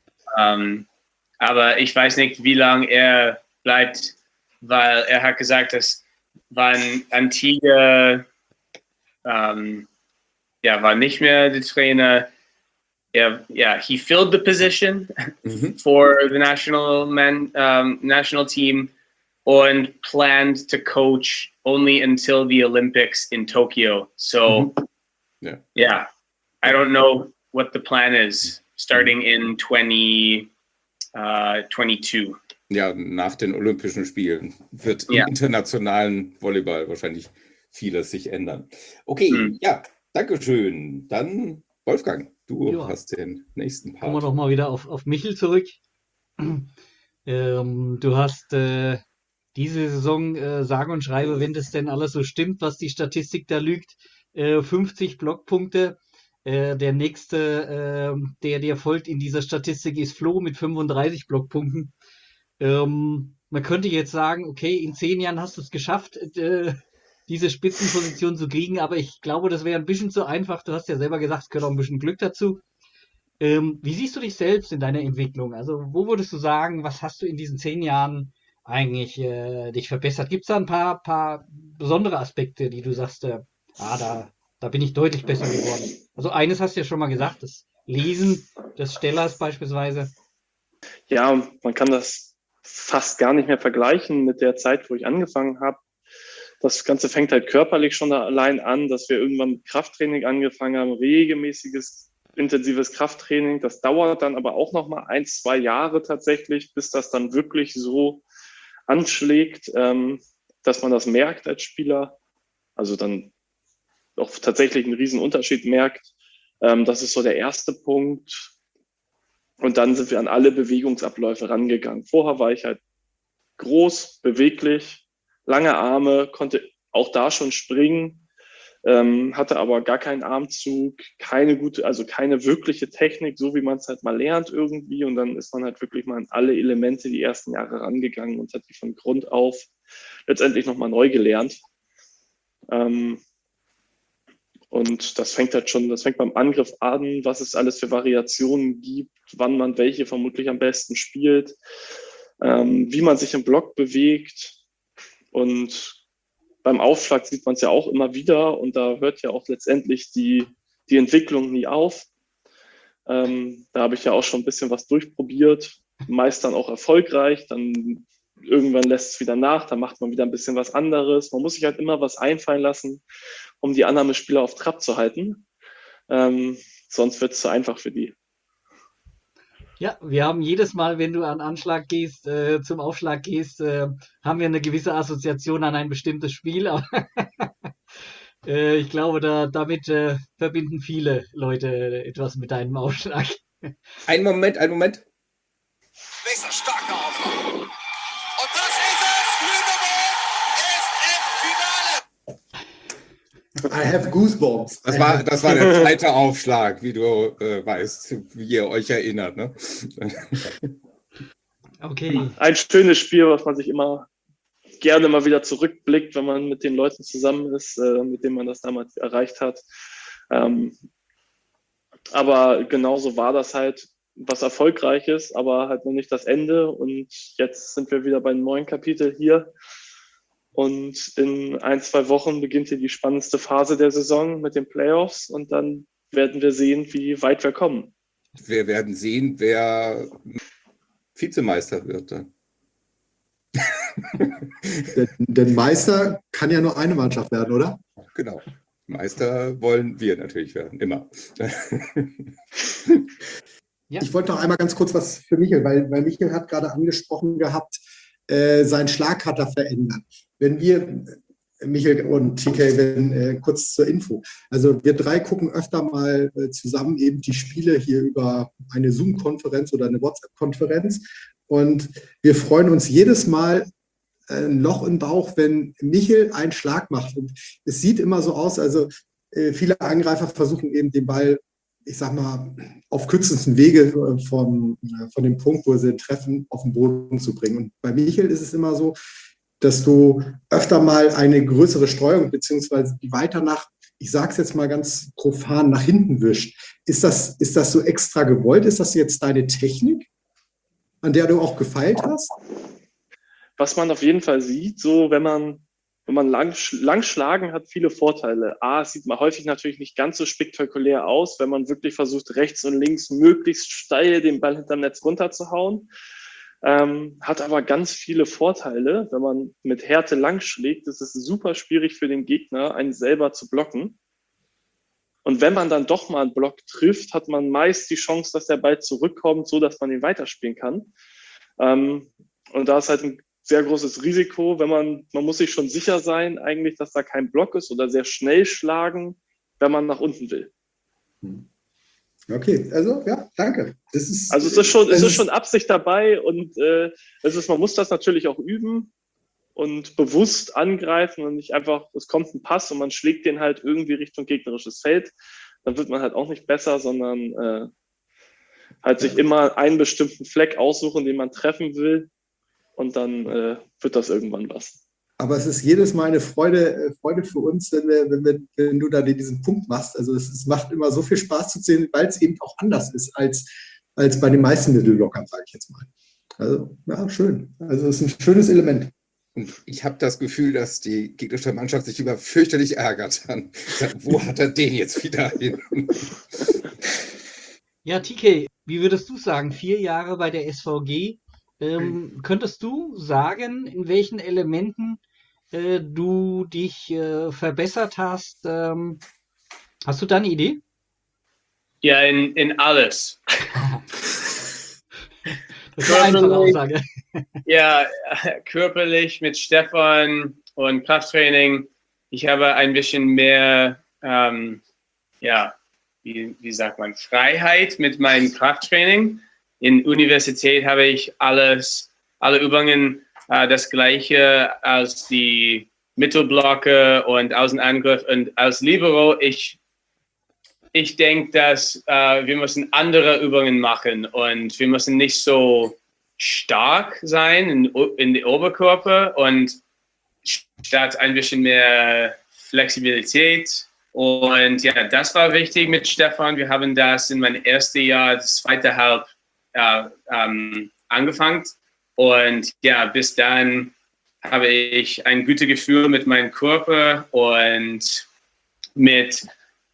Aber ich weiß nicht, wie lange er bleibt, weil er hat gesagt, dass wann Antigua war nicht mehr der Trainer. He filled the position for the national team. And planned to coach only until the Olympics in Tokyo. So, I don't know what the plan is starting in 2022. Ja, nach den Olympischen Spielen wird im internationalen Volleyball wahrscheinlich vieles sich ändern. Okay, danke schön. Dann Wolfgang, du hast den nächsten Part. Kommen wir doch mal wieder auf Michel zurück. Du hast diese Saison, sage und schreibe, wenn das denn alles so stimmt, was die Statistik da lügt, 50 Blockpunkte. Der nächste, der dir folgt in dieser Statistik, ist Flo mit 35 Blockpunkten. Man könnte jetzt sagen, okay, in 10 Jahren hast du es geschafft, diese Spitzenposition zu kriegen, aber ich glaube, das wäre ein bisschen zu einfach. Du hast ja selber gesagt, es gehört auch ein bisschen Glück dazu. Wie siehst du dich selbst in deiner Entwicklung? Also, wo würdest du sagen, was hast du in diesen 10 Jahren eigentlich dich verbessert? Gibt es da ein paar besondere Aspekte, die du sagst, da bin ich deutlich besser geworden? Also, eines hast du ja schon mal gesagt, das Lesen des Stellers beispielsweise. Ja, man kann das fast gar nicht mehr vergleichen mit der Zeit, wo ich angefangen habe. Das Ganze fängt halt körperlich schon allein an, dass wir irgendwann mit Krafttraining angefangen haben, regelmäßiges, intensives Krafttraining. Das dauert dann aber auch noch mal 1, 2 Jahre tatsächlich, bis das dann wirklich so anschlägt, dass man das merkt als Spieler. Also dann auch tatsächlich einen riesen Unterschied merkt. Das ist so der erste Punkt. Und dann sind wir an alle Bewegungsabläufe rangegangen. Vorher war ich halt groß, beweglich, lange Arme, konnte auch da schon springen, hatte aber gar keinen Armzug, keine wirkliche Technik, so wie man es halt mal lernt irgendwie. Und dann ist man halt wirklich mal an alle Elemente die ersten Jahre rangegangen und hat die von Grund auf letztendlich nochmal neu gelernt. Und das fängt beim Angriff an, was es alles für Variationen gibt, wann man welche vermutlich am besten spielt, wie man sich im Block bewegt. Und beim Aufschlag sieht man es ja auch immer wieder und da hört ja auch letztendlich die Entwicklung nie auf. Da habe ich ja auch schon ein bisschen was durchprobiert, meist dann auch erfolgreich, dann irgendwann lässt es wieder nach, dann macht man wieder ein bisschen was anderes. Man muss sich halt immer was einfallen lassen, um die Annahmespieler auf Trab zu halten. Sonst wird es zu einfach für die. Ja, wir haben jedes Mal, wenn du an Anschlag gehst, zum Aufschlag gehst, haben wir eine gewisse Assoziation an ein bestimmtes Spiel. Aber ich glaube, damit verbinden viele Leute etwas mit deinem Aufschlag. Einen Moment. Nächster starker Aufschlag. Und das ist es! Lüneburg ist im Finale! I have goosebumps. Das war der zweite Aufschlag, wie du weißt, wie ihr euch erinnert. Ne? Okay. Ein schönes Spiel, was man sich immer gerne mal wieder zurückblickt, wenn man mit den Leuten zusammen ist, mit denen man das damals erreicht hat. Aber genauso war das halt was Erfolgreiches, aber halt noch nicht das Ende. Und jetzt sind wir wieder bei einem neuen Kapitel hier. Und in 1, 2 Wochen beginnt hier die spannendste Phase der Saison mit den Playoffs. Und dann werden wir sehen, wie weit wir kommen. Wir werden sehen, wer Vizemeister wird dann. Denn Meister kann ja nur eine Mannschaft werden, oder? Genau. Meister wollen wir natürlich werden, immer. Ja. Ich wollte noch einmal ganz kurz was für Michael, weil Michael hat gerade angesprochen gehabt, sein Schlag hat er verändert. Wenn wir, Michael und TK, kurz zur Info, also wir 3 gucken öfter mal zusammen eben die Spiele hier über eine Zoom-Konferenz oder eine WhatsApp-Konferenz und wir freuen uns jedes Mal ein Loch im Bauch, wenn Michael einen Schlag macht. Und es sieht immer so aus, also viele Angreifer versuchen eben den Ball, ich sag mal, auf kürzesten Wege von dem Punkt, wo sie treffen, auf den Boden zu bringen. Und bei Michael ist es immer so, dass du öfter mal eine größere Streuung, beziehungsweise die weiter nach, ich sage es jetzt mal ganz profan, nach hinten wischt. Ist das so extra gewollt? Ist das jetzt deine Technik, an der du auch gefeilt hast? Was man auf jeden Fall sieht, so wenn man lang schlagen hat, viele Vorteile. Es sieht man häufig natürlich nicht ganz so spektakulär aus, wenn man wirklich versucht, rechts und links möglichst steil den Ball hinterm Netz runterzuhauen. Hat aber ganz viele Vorteile. Wenn man mit Härte lang schlägt, ist es super schwierig für den Gegner, einen selber zu blocken. Und wenn man dann doch mal einen Block trifft, hat man meist die Chance, dass der Ball zurückkommt, so dass man ihn weiterspielen kann. Und da ist halt ein sehr großes Risiko, man muss sich schon sicher sein, eigentlich, dass da kein Block ist oder sehr schnell schlagen, wenn man nach unten will. Okay, also ja, danke. Es ist schon Absicht dabei und man muss das natürlich auch üben. und bewusst angreifen und nicht einfach, es kommt ein Pass und man schlägt den halt irgendwie Richtung gegnerisches Feld, dann wird man halt auch nicht besser, sondern halt sich immer einen bestimmten Fleck aussuchen, den man treffen will und dann wird das irgendwann was. Aber es ist jedes Mal eine Freude für uns, wenn du da diesen Punkt machst. Also es macht immer so viel Spaß zu sehen, weil es eben auch anders ist als bei den meisten Mittelblockern, sage ich jetzt mal. Also ja, schön. Also es ist ein schönes Element. Und ich habe das Gefühl, dass die gegnerische Mannschaft sich über fürchterlich ärgert. Wo hat er den jetzt wieder hin? Ja, TK, wie würdest du sagen, 4 Jahre bei der SVG? Könntest du sagen, in welchen Elementen du dich verbessert hast? Hast du da eine Idee? Ja, in alles. Das ist eine einfache Aussage. Ja, körperlich mit Stefan und Krafttraining. Ich habe ein bisschen mehr, wie sagt man, Freiheit mit meinem Krafttraining. In Universität habe ich alle Übungen das gleiche als die Mittelblocke und Außenangriff und als Libero. Ich denke, dass wir müssen andere Übungen machen und wir müssen nicht so stark sein in den Oberkörper und statt ein bisschen mehr Flexibilität. Und ja, das war wichtig mit Stefan. Wir haben das in meinem ersten Jahr, das zweite Halb angefangen. Und ja, bis dann habe ich ein gutes Gefühl mit meinem Körper und mit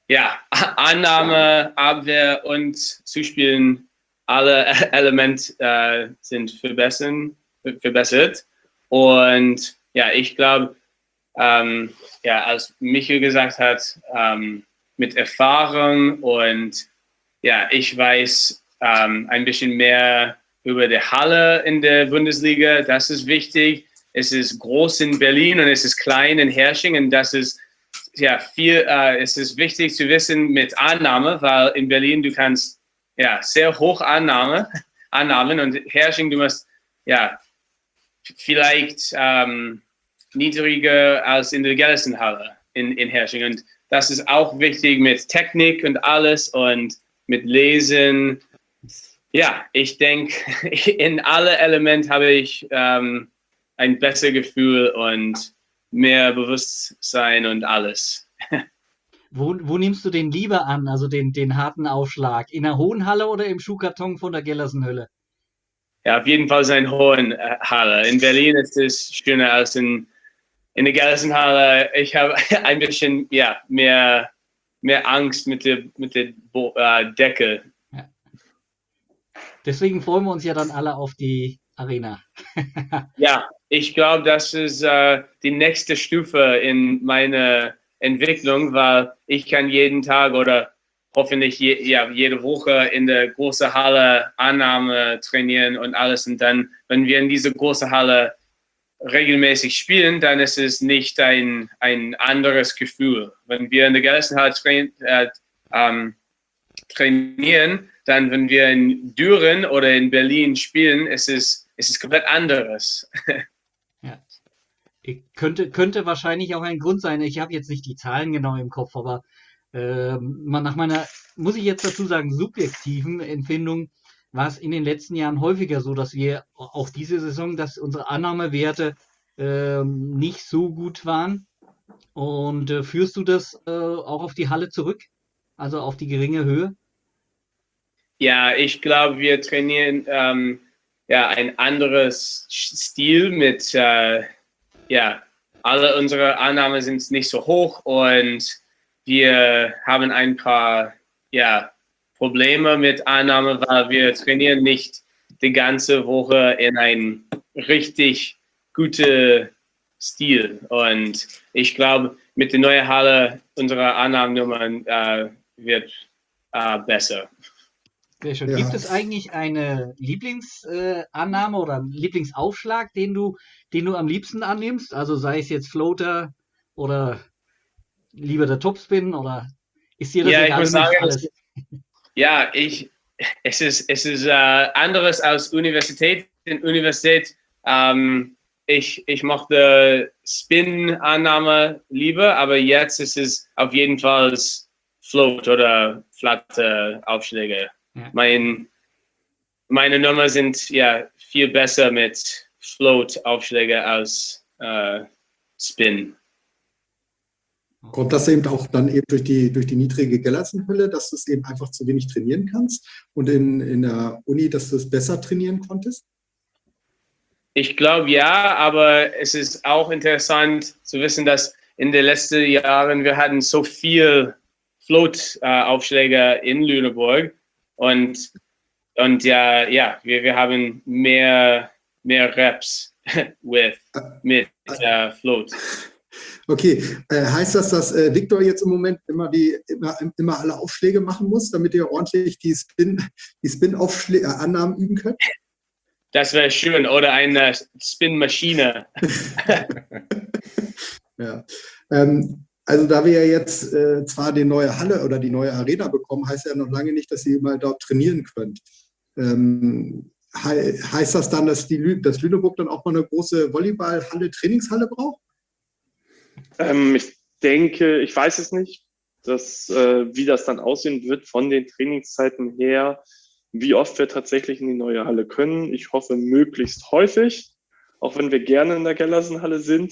Annahme, Abwehr und Zuspielen. Alle Elemente sind verbessert. Und ja, ich glaube, als Michael gesagt hat, mit Erfahrung und ja, ich weiß ein bisschen mehr über die Halle in der Bundesliga. Das ist wichtig. Es ist groß in Berlin und es ist klein in Herrsching und das ist es ist wichtig zu wissen mit Annahme, weil in Berlin du kannst sehr hoch Annahmen und Herrsching, du musst vielleicht niedriger als in der Gelsenhalle in Herrsching. Und das ist auch wichtig mit Technik und alles und mit Lesen. Ja, ich denke, in alle Elemente habe ich ein besseres Gefühl und mehr Bewusstsein und alles. Wo nimmst du den lieber an, also den harten Aufschlag? In der Hohenhalle oder im Schuhkarton von der Gellersenhölle? Ja, auf jeden Fall eine Hohenhalle. In Berlin ist es schöner als in der Gelsenhalle. Ich habe ein bisschen mehr Angst mit der Decke. Ja. Deswegen freuen wir uns ja dann alle auf die Arena. Ja, ich glaube, das ist die nächste Stufe in meiner Entwicklung, weil ich kann jeden Tag oder hoffentlich jede Woche in der großen Halle Annahme trainieren und alles. Und dann, wenn wir in diese große Halle regelmäßig spielen, dann ist es nicht ein anderes Gefühl. Wenn wir in der Gelsenhalle trainieren, dann, wenn wir in Düren oder in Berlin spielen, ist es komplett anderes. Ja. Könnte wahrscheinlich auch ein Grund sein. Ich habe jetzt nicht die Zahlen genau im Kopf, aber nach meiner, muss ich jetzt dazu sagen, subjektiven Empfindung war es in den letzten Jahren häufiger so, dass wir auch diese Saison, dass unsere Annahmewerte nicht so gut waren. Und führst du das auch auf die Halle zurück? Also auf die geringe Höhe? Ja, ich glaube, wir trainieren ein anderes Stil mit, alle unsere Annahmen sind nicht so hoch und wir haben ein paar, Probleme mit Annahme, weil wir trainieren nicht die ganze Woche in ein richtig guten Stil. Und ich glaube, mit der neuen Halle, unsere Annahmenummern wird besser. Sehr schön. Ja. Gibt es eigentlich eine Lieblingsannahme oder einen Lieblingsaufschlag, den du am liebsten annimmst? Also sei es jetzt Floater oder lieber der Topspin oder ist dir das Ja, egal? ich muss Du nimmst sagen, alles. ja, es ist anderes als Universität. In Universität ich mochte Spin-Annahme lieber, aber jetzt ist es auf jeden Fall Float oder flatte Aufschläge. Ja. Meine Nummern sind ja viel besser mit Float-Aufschläge als Spin. Kommt das eben auch dann eben durch die niedrige Gellersenhülle, dass du es eben einfach zu wenig trainieren kannst und in der Uni, dass du es besser trainieren konntest? Ich glaube ja, aber es ist auch interessant zu wissen, dass in den letzten Jahren wir hatten so viel Float-Aufschläge in Lüneburg und wir haben mehr Reps mit Float. Okay, heißt das, dass Viktor jetzt im Moment immer alle Aufschläge machen muss, damit ihr ordentlich die Spin-Annahmen üben könnt? Das wäre schön. Oder eine Spin-Maschine. Ja. Also da wir ja jetzt zwar die neue Halle oder die neue Arena bekommen, heißt ja noch lange nicht, dass ihr mal dort trainieren könnt. Heißt das dann, dass Lüneburg dann auch mal eine große Volleyballhalle, Trainingshalle braucht? Ich denke, ich weiß es nicht, wie das dann aussehen wird von den Trainingszeiten her, wie oft wir tatsächlich in die neue Halle können. Ich hoffe möglichst häufig, auch wenn wir gerne in der Gellersenhalle sind.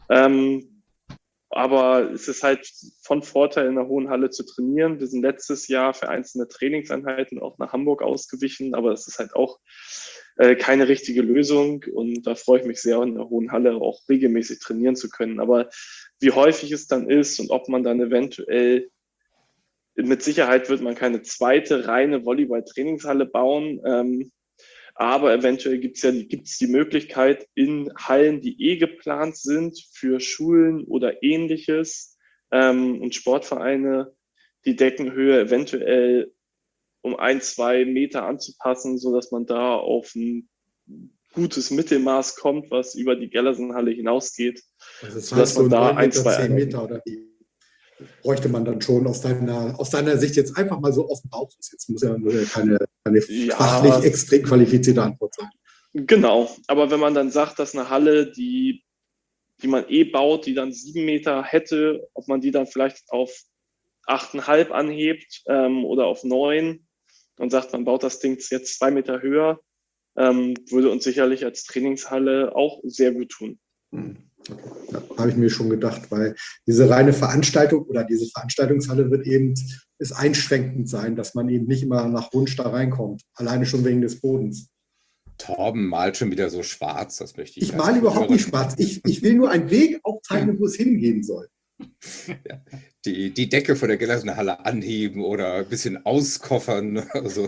Aber es ist halt von Vorteil, in der Hohen Halle zu trainieren. Wir sind letztes Jahr für einzelne Trainingseinheiten auch nach Hamburg ausgewichen, aber es ist halt auch keine richtige Lösung. Und da freue ich mich sehr, in der Hohen Halle auch regelmäßig trainieren zu können. Aber wie häufig es dann ist und ob man dann eventuell, mit Sicherheit wird man keine zweite reine Volleyball-Trainingshalle bauen. Aber eventuell gibt's die Möglichkeit in Hallen, die geplant sind für Schulen oder Ähnliches und Sportvereine, die Deckenhöhe eventuell um 1-2 Meter anzupassen, sodass man da auf ein gutes Mittelmaß kommt, was über die Gellersenhalle hinausgeht. Also das sodass heißt, so man da 9 Meter, 10 Einheiten- Meter oder wie bräuchte man dann schon aus deiner Sicht jetzt einfach mal so aus dem Bauch. Jetzt muss ja keine Ja. fachlich extrem qualifizierte Antwort sein. Genau, aber wenn man dann sagt, dass eine Halle, die man baut, die dann 7 Meter hätte, ob man die dann vielleicht auf 8,5 anhebt oder auf 9 und sagt, man baut das Ding jetzt 2 Meter höher, würde uns sicherlich als Trainingshalle auch sehr gut tun. Okay. Ja, habe ich mir schon gedacht, weil diese reine Veranstaltung oder diese Veranstaltungshalle ist einschränkend sein, dass man eben nicht immer nach Wunsch da reinkommt. Alleine schon wegen des Bodens. Torben malt schon wieder so schwarz, das möchte ich. Ich male überhaupt nicht schwarz. Ich will nur einen Weg aufzeichnen, wo es hingehen soll. Ja, die Decke von der Gellersenhalle anheben oder ein bisschen auskoffern. Also.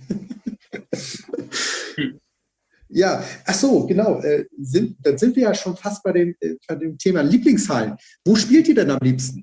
Ja, ach so, genau. Dann sind wir ja schon fast bei dem Thema Lieblingshallen. Wo spielt ihr denn am liebsten?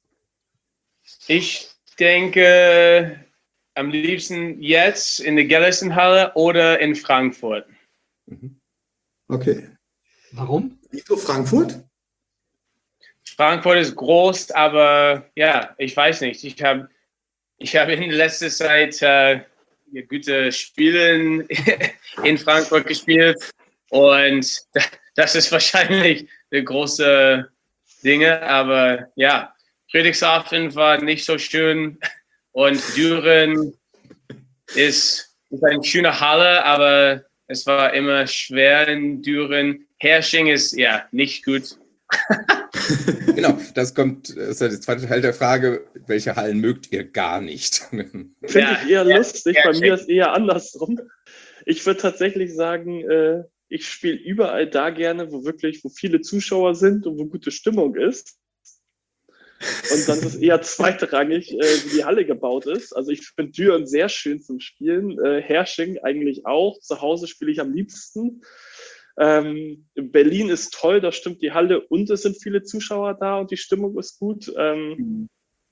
Ich denke am liebsten jetzt in der Gellersenhalle oder in Frankfurt. Okay. Warum? Wieso Frankfurt? Frankfurt ist groß, aber ja, ich weiß nicht. Ich habe in letzter Zeit gute Spiele in Frankfurt gespielt und das ist wahrscheinlich eine große Dinge, aber ja, Friedrichshafen war nicht so schön und Düren ist eine schöne Halle, aber es war immer schwer in Düren. Hersching ist ja nicht gut. Genau, das ist ja der zweite Teil der Frage, welche Hallen mögt ihr gar nicht? Finde ich eher lustig, bei mir ist eher andersrum. Ich würde tatsächlich sagen, ich spiele überall da gerne, wo viele Zuschauer sind und wo gute Stimmung ist. Und dann ist es eher zweitrangig, wie die Halle gebaut ist. Also ich finde Düren sehr schön zum Spielen, Hersching eigentlich auch. Zu Hause spiele ich am liebsten. Berlin ist toll, da stimmt die Halle und es sind viele Zuschauer da und die Stimmung ist gut. Du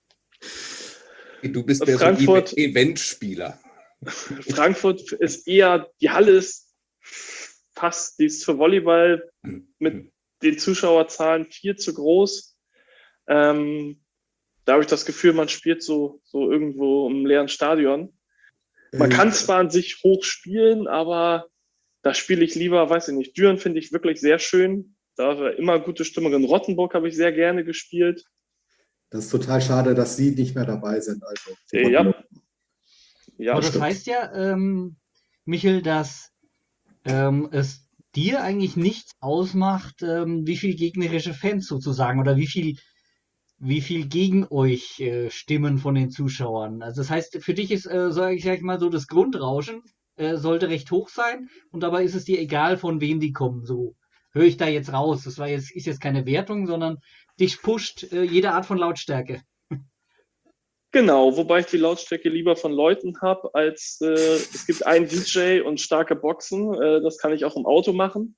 bist der Frankfurt, so Eventspieler. Frankfurt ist eher, die Halle ist die ist für Volleyball mit den Zuschauerzahlen viel zu groß. Da habe ich das Gefühl, man spielt so irgendwo im leeren Stadion. Man kann zwar an sich hoch spielen, aber Da spiele ich lieber, weiß ich nicht, Düren finde ich wirklich sehr schön. Da war immer gute Stimmung. In Rottenburg habe ich sehr gerne gespielt. Das ist total schade, dass Sie nicht mehr dabei sind. Also, Ja. Ja, Aber das stimmt. heißt ja, Michel, dass es dir eigentlich nichts ausmacht, wie viel gegnerische Fans sozusagen oder wie viel gegen euch stimmen von den Zuschauern. Also das heißt, für dich ist, sag ich mal so, das Grundrauschen sollte recht hoch sein und dabei ist es dir egal, von wem die kommen. So höre ich da jetzt raus. Ist jetzt keine Wertung, sondern dich pusht jede Art von Lautstärke. genau, wobei ich die Lautstärke lieber von Leuten habe, als es gibt einen DJ und starke Boxen. Das kann ich auch im Auto machen.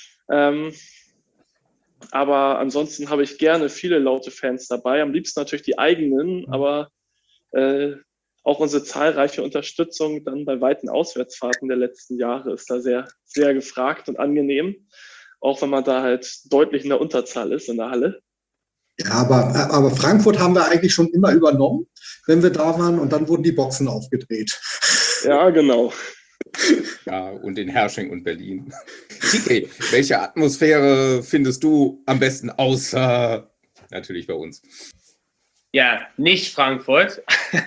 Aber ansonsten habe ich gerne viele laute Fans dabei. Am liebsten natürlich die eigenen, aber auch unsere zahlreiche Unterstützung dann bei weiten Auswärtsfahrten der letzten Jahre ist da sehr, sehr gefragt und angenehm. Auch wenn man da halt deutlich in der Unterzahl ist in der Halle. Ja, aber Frankfurt haben wir eigentlich schon immer übernommen, wenn wir da waren, und dann wurden die Boxen aufgedreht. Ja, genau. Ja, und in Herrsching und Berlin. TK, welche Atmosphäre findest du am besten, außer natürlich bei uns? Ja, nicht Frankfurt,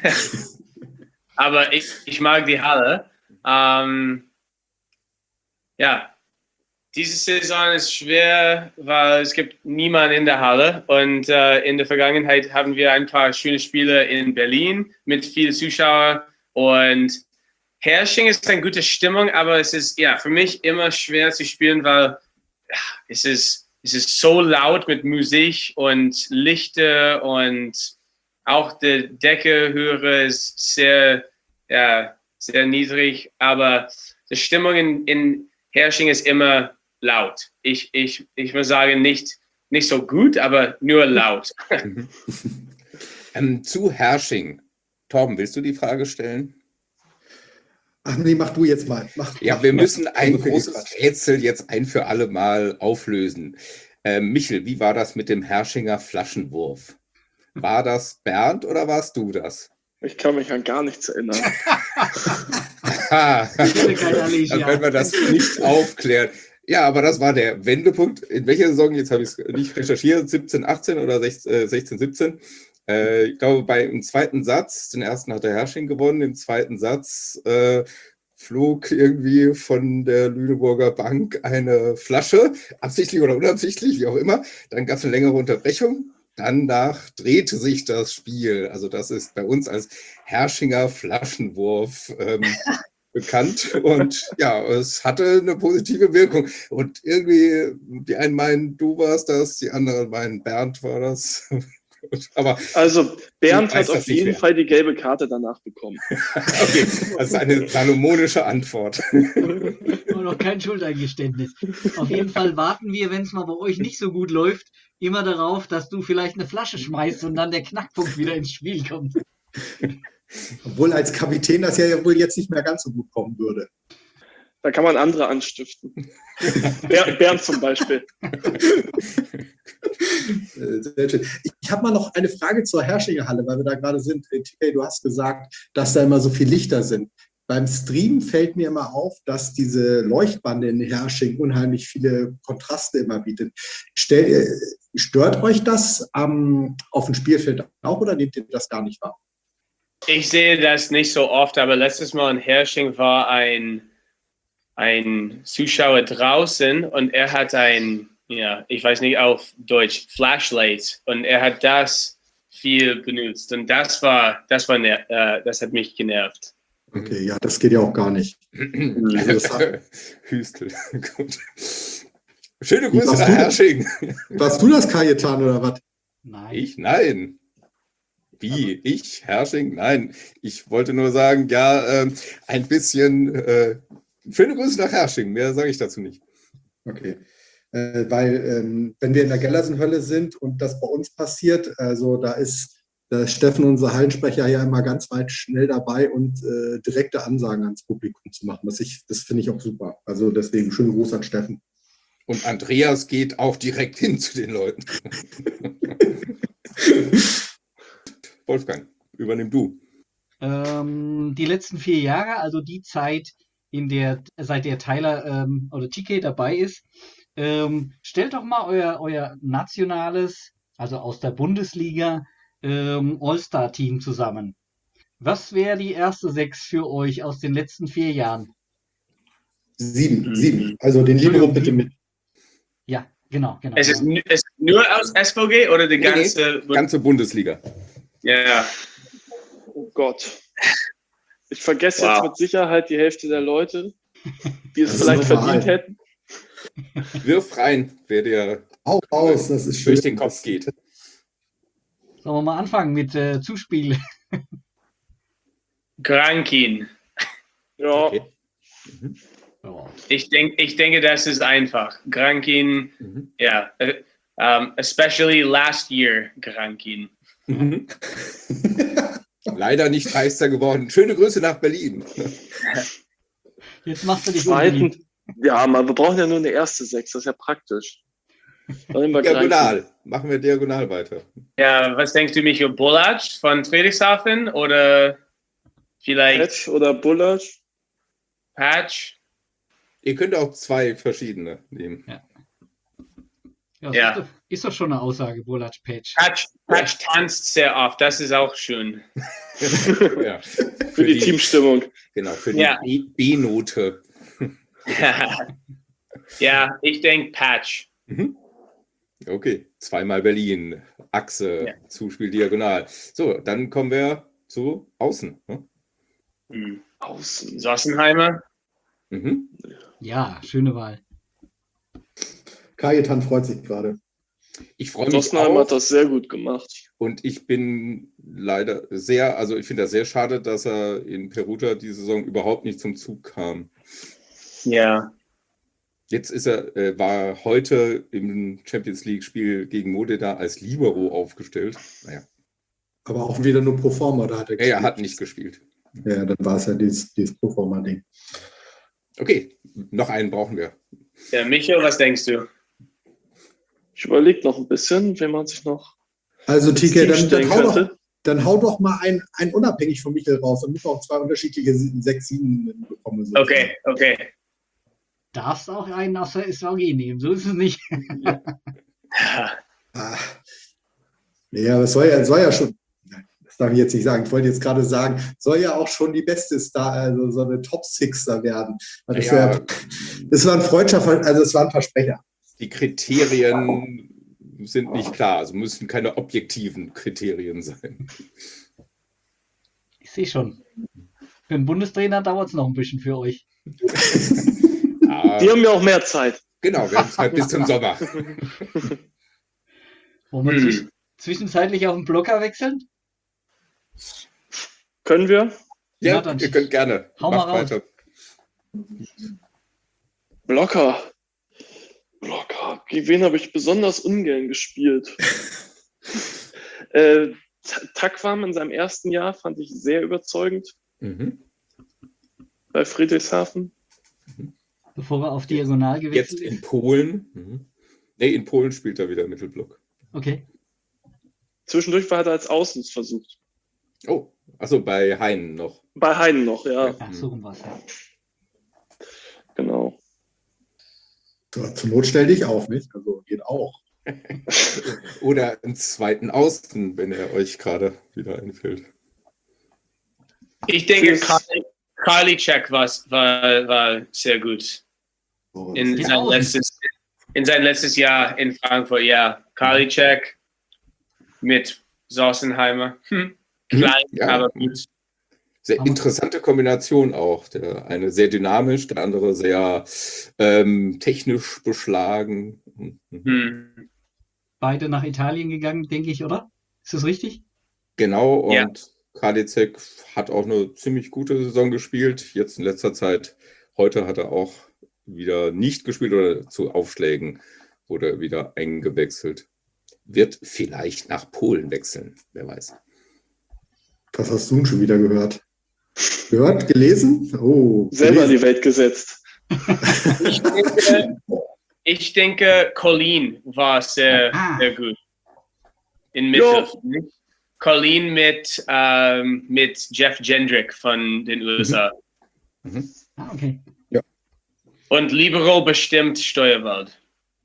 aber ich mag die Halle. Ja, diese Saison ist schwer, weil es gibt niemanden in der Halle und in der Vergangenheit haben wir ein paar schöne Spiele in Berlin mit vielen Zuschauern und Herrsching ist eine gute Stimmung, aber es ist ja für mich immer schwer zu spielen, weil es ist so laut mit Musik und Lichter und auch die Deckenhöhe ist sehr niedrig, aber die Stimmung in Herrsching ist immer laut. Ich muss sagen, nicht so gut, aber nur laut. Zu Herrsching. Torben, willst du die Frage stellen? Ach nee, mach du jetzt mal. Wir müssen ein so viel großes gequatscht. Rätsel jetzt ein für alle Mal auflösen. Michel, wie war das mit dem Herschinger Flaschenwurf? War das Bernd oder warst du das? Ich kann mich an gar nichts erinnern. Dann Kein Alicia. können wir das nicht aufklären. Ja, aber das war der Wendepunkt. In welcher Saison, jetzt habe ich es nicht recherchiert, 17, 18 oder 16, 17? Ich glaube, im zweiten Satz, den ersten hat der Herrsching gewonnen, im zweiten Satz flog irgendwie von der Lüneburger Bank eine Flasche, absichtlich oder unabsichtlich, wie auch immer. Dann gab es eine längere Unterbrechung. Danach drehte sich das Spiel. Also das ist bei uns als Herrschinger Flaschenwurf bekannt. Und ja, es hatte eine positive Wirkung. Und irgendwie, die einen meinen, du warst das, die anderen meinen, Bernd war das. Aber also Bernd hat das auf nicht jeden mehr. Fall die gelbe Karte danach bekommen. Okay, das ist eine salomonische Antwort. Aber noch kein Schuldeingeständnis. Auf jeden Fall warten wir, wenn es mal bei euch nicht so gut läuft, immer darauf, dass du vielleicht eine Flasche schmeißt und dann der Knackpunkt wieder ins Spiel kommt. Obwohl als Kapitän das ja wohl jetzt nicht mehr ganz so gut kommen würde. Da kann man andere anstiften. Bernd zum Beispiel. Sehr schön. Ich habe mal noch eine Frage zur Herrschinger Halle, weil wir da gerade sind. TK, du hast gesagt, dass da immer so viele Lichter sind. Beim Stream fällt mir immer auf, dass diese Leuchtbande in Herrsching unheimlich viele Kontraste immer bietet. Stört euch das auf dem Spielfeld auch oder nehmt ihr das gar nicht wahr? Ich sehe das nicht so oft, aber letztes Mal in Herrsching war ein Zuschauer draußen und er hat ich weiß nicht auf Deutsch, Flashlight, und er hat das viel benutzt und das hat mich genervt. Okay, ja, das geht ja auch gar nicht. Hüstel. Gut. Schöne Grüße nach Herrsching. Warst du das, Kajetan, oder was? Nein. Ich? Nein. Wie? Ich? Herrsching? Nein. Ich wollte nur sagen, ja, ein bisschen schöne Grüße nach Herrsching. Mehr sage ich dazu nicht. Okay. Weil, wenn wir in der Gellersenhölle sind und das bei uns passiert, also da ist Steffen, unser Hallensprecher, ja immer ganz weit schnell dabei und direkte Ansagen ans Publikum zu machen. Das finde ich auch super. Also deswegen schönen Gruß an Steffen. Und Andreas geht auch direkt hin zu den Leuten. Wolfgang, übernimm du. Die letzten 4 Jahre, also die Zeit, seit der Tyler oder TK dabei ist. Stellt doch mal euer nationales, also aus der Bundesliga, All-Star-Team zusammen. Was wäre die erste 6 für euch aus den letzten 4 Jahren? 7. Also den Libero bitte mit. Ja, genau. Es ist nur aus SVG oder die ganze... ganze Bundesliga. Ja. Oh Gott. Ich vergesse jetzt mit Sicherheit die Hälfte der Leute, die es Das ist vielleicht normal. verdient hätten. Wirf rein, wer dir Hau raus, das ist schön. durch den Kopf geht. Sollen wir mal anfangen mit Zuspiel? Grankin. Ja, Okay. Ja. Ich denke, das ist einfach. Grankin, Mhm. ja. Especially last year, Grankin. Mhm. Leider nicht Meister geworden. Schöne Grüße nach Berlin. Jetzt machst du dich unbeliebt. zweiten. Ja, wir brauchen ja nur eine erste 6, das ist ja praktisch. Dann nehmen wir Grankin. Diagonal. Machen wir diagonal weiter. Ja, was denkst du, Michael Bolac von Friedrichshafen oder vielleicht Patch oder Bullard. Patch? Ihr könnt auch 2 verschiedene nehmen. Ja, das Ja. Ist doch schon eine Aussage, Bolac Patch. Patch tanzt sehr oft, das ist auch schön. Ja. Für die Teamstimmung. Genau, für die Ja. B-Note. Ja, ich denke Patch. Mhm. Okay, 2-mal Berlin. Achse, Ja. Zuspiel diagonal. So, dann kommen wir zu Außen. Ne? Hm. Außen. Sossenheimer? Mhm. Ja, schöne Wahl. Kajetan freut sich gerade. Ich freue mich Sossenheim auch. hat das sehr gut gemacht. Und ich bin leider sehr, also ich finde das sehr schade, dass er in Peruta die Saison überhaupt nicht zum Zug kam. Ja. Jetzt war heute im Champions League-Spiel gegen Modena als Libero aufgestellt. Naja, Aber auch wieder nur Proforma, da hat er er hat nicht gespielt. Ja, dann war es ja dieses Proforma-Ding. Okay, noch einen brauchen wir. Ja, Michael, was denkst du? Ich überlege noch ein bisschen, wen man sich noch Also ins TK, Team dann stellen könnte. hau doch mal ein unabhängig von Michael raus, damit wir auch 2 unterschiedliche 6-7 bekommen. Okay. Darfst auch einen aus der SVG nehmen, so ist es nicht. Ah. Ja, aber es soll ja schon, das darf ich jetzt nicht sagen, ich wollte jetzt gerade sagen, soll ja auch schon die beste Star, also so eine Top-Sixer werden. Also das war ein Freundschaft, also es war ein Versprecher. Die Kriterien sind nicht klar, also müssen keine objektiven Kriterien sein. Ich sehe schon. Für einen Bundestrainer dauert es noch ein bisschen für euch. Die haben ja auch mehr Zeit. Genau, wir haben Zeit bis zum Sommer. Wollen wir zwischenzeitlich auf den Blocker wechseln? Können wir? Ja, Na dann, ihr könnt gerne. hau mal Macht raus. weiter. Blocker. Gegen wen habe ich besonders ungern gespielt? Takwam in seinem ersten Jahr fand ich sehr überzeugend Mhm. bei Friedrichshafen. Bevor wir auf Diagonal Jetzt gewechselt in ist. Polen. Mhm. Nee, in Polen spielt er wieder Mittelblock. Okay. Zwischendurch war er als Außens versucht. Oh, achso, bei Heinen noch. Bei Heiden noch, ja. Ach, so rum war's. Ja. Genau. So, zur Not stell dich auf, nicht? Also geht auch. Oder einen zweiten Außen, wenn er euch gerade wieder einfällt. Ich denke, Karliczek war sehr gut. So, In Geht sein, außen. letztes Jahr in Frankfurt, ja. Karliczek mit Sossenheimer. Klein, Ja. aber gut. Sehr Aber- interessante Kombination auch. Der eine sehr dynamisch, der andere sehr technisch beschlagen. Mhm. Hm. Beide nach Italien gegangen, denke ich, oder? Ist das richtig? Genau, und Ja. Karliczek hat auch eine ziemlich gute Saison gespielt. Jetzt in letzter Zeit, heute hat er auch wieder nicht gespielt oder zu Aufschlägen wurde er wieder eingewechselt. Wird vielleicht nach Polen wechseln, wer weiß. Was hast du denn schon wieder gehört? Gehört? Gelesen? Oh, Selber in gelesen. die Welt gesetzt. Ich denke, Colin war sehr gut. In Mitte. Colin mit Jeff Jendrick von den USA. Ah, okay. Und Libero bestimmt Steuerwald.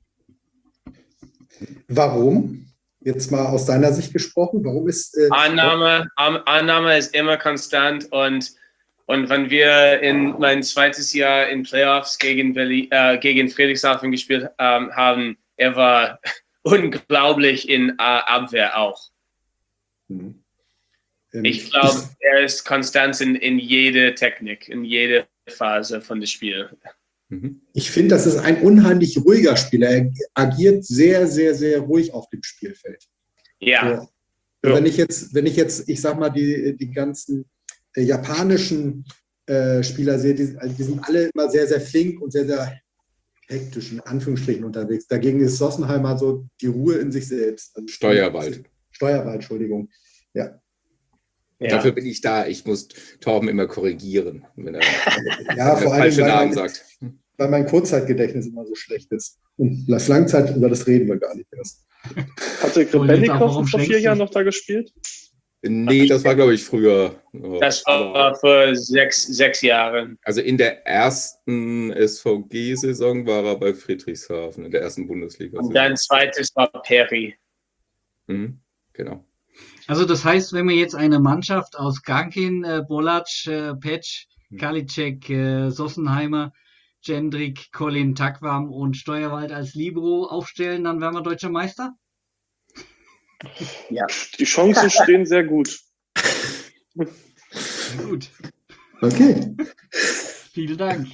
Warum? Jetzt mal aus deiner Sicht gesprochen. Warum ist Annahme ist immer konstant und wenn wir in mein zweites Jahr in Playoffs gegen Friedrichshafen gespielt haben, er war unglaublich in Abwehr auch. Ich glaube, er ist konstant in jede Technik, in jede Phase von dem Spiel. Ich finde, das ist ein unheimlich ruhiger Spieler. Er agiert sehr, sehr, sehr ruhig auf dem Spielfeld. Ja. So. Wenn ich jetzt, ich sag mal, die ganzen japanischen Spieler sehe, die sind alle immer sehr, sehr flink und sehr, sehr hektisch in Anführungsstrichen unterwegs. Dagegen ist Sossenheimer so die Ruhe in sich selbst. Also Steuerwald, Entschuldigung. Ja. Dafür bin ich da. Ich muss Torben immer korrigieren, wenn er Vor allem, falsche Namen sagt. Weil mein Kurzzeitgedächtnis immer so schlecht ist. Und das Langzeit, über das reden wir gar nicht erst. Hatte Grebennikov vor 4 Jahren noch da gespielt? Nee, das war, glaube ich, früher. Das war vor 6 Jahren. Also in der ersten SVG-Saison war er bei Friedrichshafen, in der ersten Bundesliga. Und dann zweites war Peri. Genau. Also das heißt, wenn wir jetzt eine Mannschaft aus Gankin, Bolac, Petsch, Kalicek, Sossenheimer, Jendrik, Colin, Takwam und Steuerwald als Libero aufstellen, dann wären wir deutscher Meister? Ja. Die Chancen stehen sehr gut. Gut. Okay. Vielen Dank.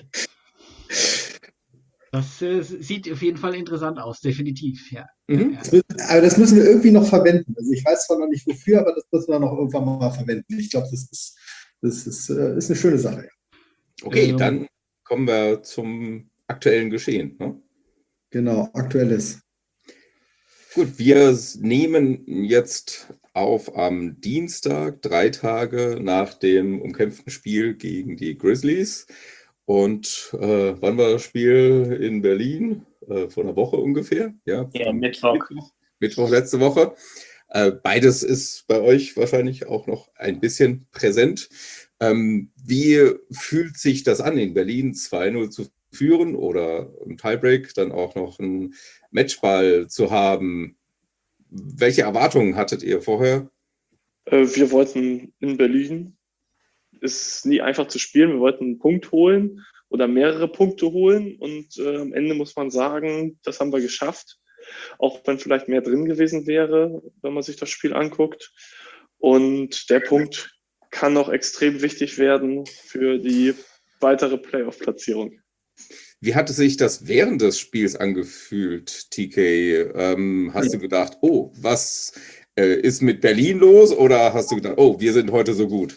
Das sieht auf jeden Fall interessant aus, definitiv, ja. Aber das müssen wir irgendwie noch verwenden. Also ich weiß zwar noch nicht wofür, aber das müssen wir noch irgendwann mal verwenden. Ich glaube, das ist eine schöne Sache. Okay, dann kommen wir zum aktuellen Geschehen. Ne? Genau, aktuelles. Gut, wir nehmen jetzt auf am Dienstag, 3 Tage nach dem umkämpften Spiel gegen die Grizzlies. Und wann war das Spiel in Berlin? Vor einer Woche ungefähr. Ja, Mittwoch. Mittwoch letzte Woche. Beides ist bei euch wahrscheinlich auch noch ein bisschen präsent. Wie fühlt sich das an, in Berlin 2-0 zu führen oder im Tiebreak dann auch noch einen Matchball zu haben? Welche Erwartungen hattet ihr vorher? Wir wollten in Berlin, ist nie einfach zu spielen, wir wollten einen Punkt holen oder mehrere Punkte holen und am Ende muss man sagen, das haben wir geschafft, auch wenn vielleicht mehr drin gewesen wäre, wenn man sich das Spiel anguckt. Und der Punkt kann noch extrem wichtig werden für die weitere Playoff-Platzierung. Wie hat es sich das während des Spiels angefühlt, TK? Hast du gedacht, oh, was ist mit Berlin los? Oder hast du gedacht, oh, wir sind heute so gut?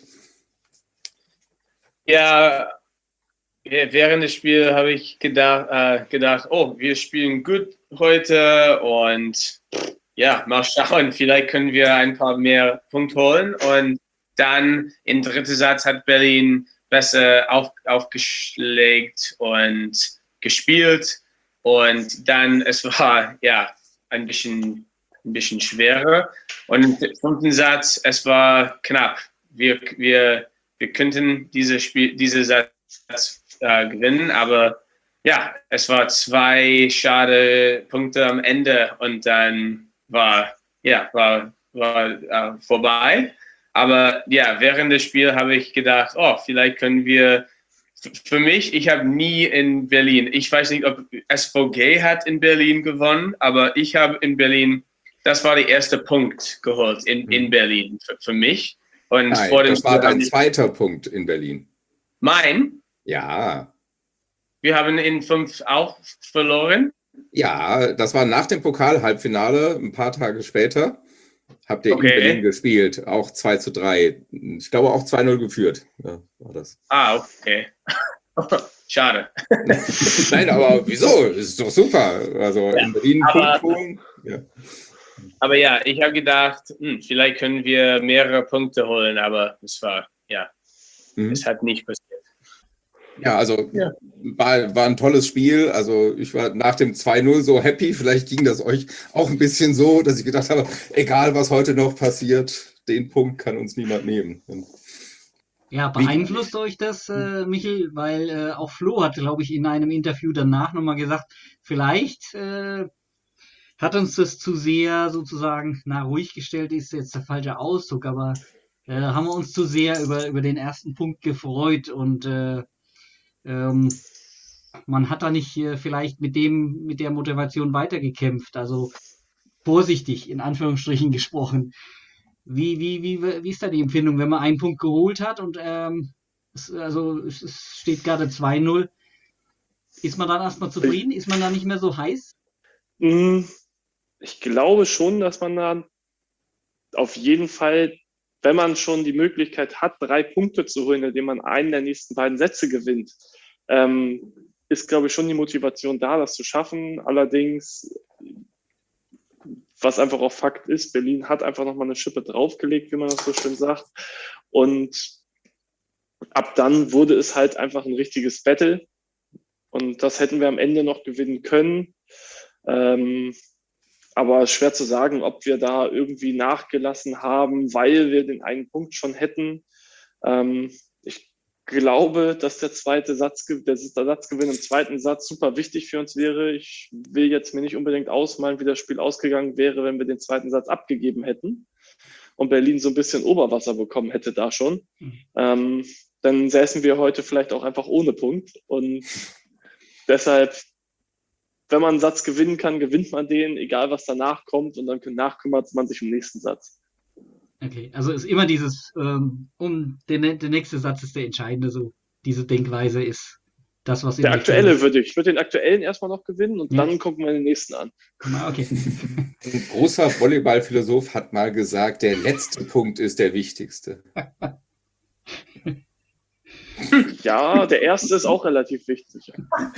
Ja, während des Spiels habe ich gedacht, oh, wir spielen gut heute und ja, mal schauen, vielleicht können wir ein paar mehr Punkte holen. Und dann im dritten Satz hat Berlin besser aufgeschlägt und gespielt. Und dann, es war ja ein bisschen schwerer. Und im fünften Satz, es war knapp. Wir könnten diese Satz gewinnen, aber ja, es war 2 schade Punkte am Ende und dann war vorbei. Aber ja, während des Spiels habe ich gedacht, oh, vielleicht können wir, für mich, ich habe nie in Berlin, ich weiß nicht, ob SVG hat in Berlin gewonnen, aber ich habe in Berlin, das war der erste Punkt geholt in Berlin für mich. Und Nein, vor dem das war dein zweiter Punkt in Berlin. Mein? Ja. Wir haben in 5 auch verloren. Ja, das war nach dem Pokal-Halbfinale, ein paar Tage später. Habt ihr in Berlin gespielt, auch 2-3. Ich glaube auch 2-0 geführt. Ja, war das. Okay. Schade. Nein, aber wieso? Das ist doch super. Also in Berlin Punkt holen. Ja. Aber ja, ich habe gedacht, vielleicht können wir mehrere Punkte holen, aber es war, es hat nicht passiert. Ja, also war ein tolles Spiel. Also ich war nach dem 2-0 so happy. Vielleicht ging das euch auch ein bisschen so, dass ich gedacht habe, egal was heute noch passiert, den Punkt kann uns niemand nehmen. Ja, beeinflusst euch das, Michel? Weil auch Flo hat, glaube ich, in einem Interview danach nochmal gesagt, vielleicht hat uns das zu sehr sozusagen, ruhig gestellt ist jetzt der falsche Ausdruck, aber haben wir uns zu sehr über den ersten Punkt gefreut und man hat da nicht vielleicht mit der Motivation weitergekämpft. Also vorsichtig, in Anführungsstrichen gesprochen. Wie ist da die Empfindung, wenn man einen Punkt geholt hat und es steht gerade 2-0. Ist man dann erstmal zufrieden? Ist man da nicht mehr so heiß? Ich glaube schon, dass man da auf jeden Fall, wenn man schon die Möglichkeit hat, 3 Punkte zu holen, indem man einen der nächsten beiden Sätze gewinnt, ist, glaube ich, schon die Motivation da, das zu schaffen. Allerdings, was einfach auch Fakt ist, Berlin hat einfach nochmal eine Schippe draufgelegt, wie man das so schön sagt. Und ab dann wurde es halt einfach ein richtiges Battle. Und das hätten wir am Ende noch gewinnen können. Aber schwer zu sagen, ob wir da irgendwie nachgelassen haben, weil wir den einen Punkt schon hätten. Ich glaube, dass der Satzgewinn im zweiten Satz super wichtig für uns wäre. Ich will jetzt mir nicht unbedingt ausmalen, wie das Spiel ausgegangen wäre, wenn wir den zweiten Satz abgegeben hätten und Berlin so ein bisschen Oberwasser bekommen hätte da schon. Dann säßen wir heute vielleicht auch einfach ohne Punkt. Und deshalb, wenn man einen Satz gewinnen kann, gewinnt man den, egal was danach kommt. Und dann kümmert man sich um den nächsten Satz. Okay, also ist immer dieses, der nächste Satz ist der entscheidende, so diese Denkweise ist das, was der aktuelle ich würde den aktuellen erstmal noch gewinnen und dann gucken wir den nächsten an. Okay. Ein großer Volleyballphilosoph hat mal gesagt, der letzte Punkt ist der wichtigste. Ja, der erste ist auch relativ wichtig.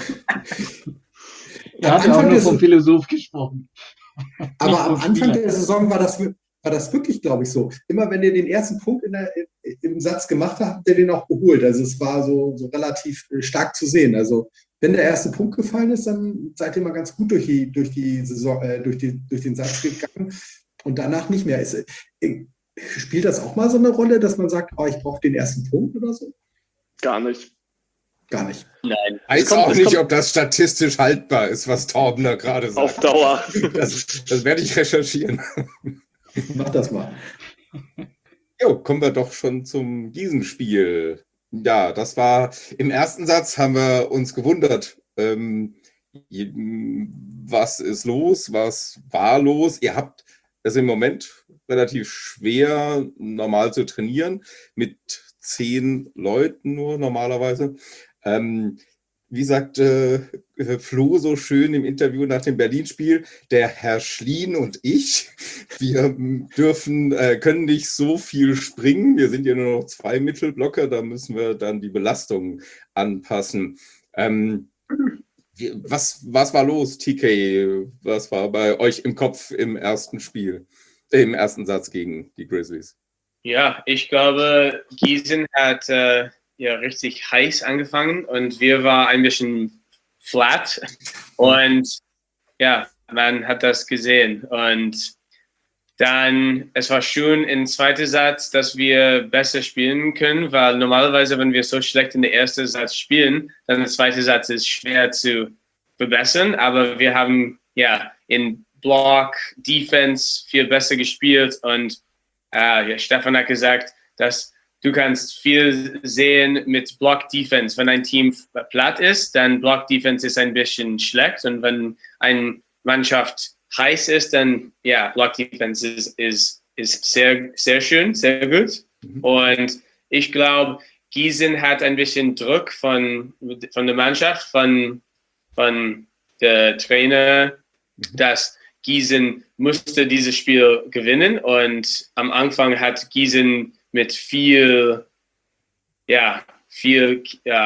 Er hat auch nur vom Philosoph gesprochen. Aber am Anfang der Saison war das wirklich, glaube ich, so. Immer wenn ihr den ersten Punkt im Satz gemacht habt, habt ihr den auch geholt. Also es war so relativ stark zu sehen. Also wenn der erste Punkt gefallen ist, dann seid ihr mal ganz gut durch die Saison, durch den Satz gegangen und danach nicht mehr. Spielt das auch mal so eine Rolle, dass man sagt, ich brauche den ersten Punkt oder so? Gar nicht. Gar nicht. Nein. Weiß auch nicht, ob das statistisch haltbar ist, was Torben da gerade sagt. Auf Dauer. Das werde ich recherchieren. Mach das mal. Jo, kommen wir doch schon zum Gießen-Spiel. Ja, das war im ersten Satz, haben wir uns gewundert, was ist los, was war los. Ihr habt es im Moment relativ schwer, normal zu trainieren, mit 10 Leuten nur normalerweise. Wie sagte Flo so schön im Interview nach dem Berlin-Spiel, der Herr Schlien und ich, wir können nicht so viel springen. Wir sind ja nur noch 2 Mittelblocker, da müssen wir dann die Belastung anpassen. Was war los, TK? Was war bei euch im Kopf im ersten Spiel, im ersten Satz gegen die Grizzlies? Ja, ich glaube, Gießen hat richtig heiß angefangen und wir waren ein bisschen flat und ja, man hat das gesehen und dann, es war schön im zweiten Satz, dass wir besser spielen können, weil normalerweise, wenn wir so schlecht in der ersten Satz spielen, dann der zweite Satz ist schwer zu verbessern, aber wir haben in Block, Defense viel besser gespielt und Stefan hat gesagt, dass du kannst viel sehen mit Block-Defense. Wenn ein Team platt ist, dann Block-Defense ist ein bisschen schlecht. Und wenn eine Mannschaft heiß ist, dann Block-Defense ist sehr, sehr schön, sehr gut. Und ich glaube, Gießen hat ein bisschen Druck von der Mannschaft, von der Trainer, dass Gießen musste dieses Spiel gewinnen. Und am Anfang hat Gießen mit viel fire,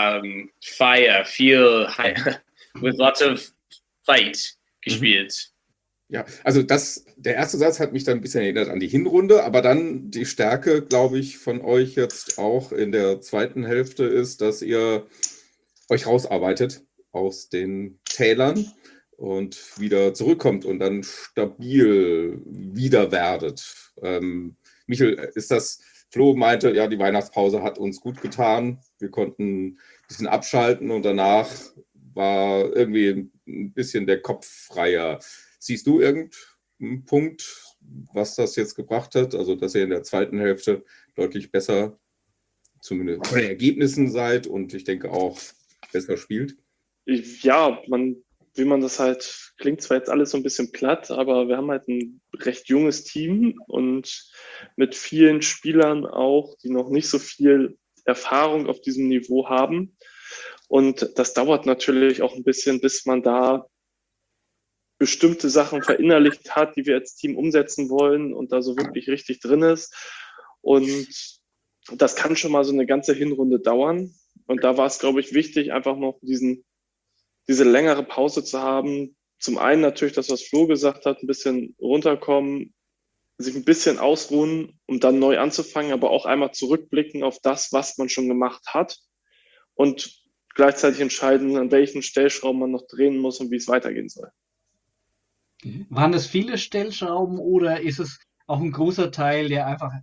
with lots of fight gespielt. Ja, also der erste Satz hat mich dann ein bisschen erinnert an die Hinrunde, aber dann die Stärke, glaube ich, von euch jetzt auch in der zweiten Hälfte ist, dass ihr euch rausarbeitet aus den Tälern und wieder zurückkommt und dann stabil wieder werdet. Michael, Flo meinte, ja, die Weihnachtspause hat uns gut getan. Wir konnten ein bisschen abschalten und danach war irgendwie ein bisschen der Kopf freier. Siehst du irgendeinen Punkt, was das jetzt gebracht hat? Also, dass ihr in der zweiten Hälfte deutlich besser, zumindest von den Ergebnissen seid und ich denke auch besser spielt? Ja, wie man das halt, klingt zwar jetzt alles so ein bisschen platt, aber wir haben halt ein recht junges Team und mit vielen Spielern auch, die noch nicht so viel Erfahrung auf diesem Niveau haben. Und das dauert natürlich auch ein bisschen, bis man da bestimmte Sachen verinnerlicht hat, die wir als Team umsetzen wollen und da so wirklich richtig drin ist. Und das kann schon mal so eine ganze Hinrunde dauern. Und da war es, glaube ich, wichtig, einfach noch diese längere Pause zu haben. Zum einen natürlich das, was Flo gesagt hat, ein bisschen runterkommen, sich ein bisschen ausruhen, um dann neu anzufangen, aber auch einmal zurückblicken auf das, was man schon gemacht hat und gleichzeitig entscheiden, an welchen Stellschrauben man noch drehen muss und wie es weitergehen soll. Waren es viele Stellschrauben oder ist es auch ein großer Teil, der einfach,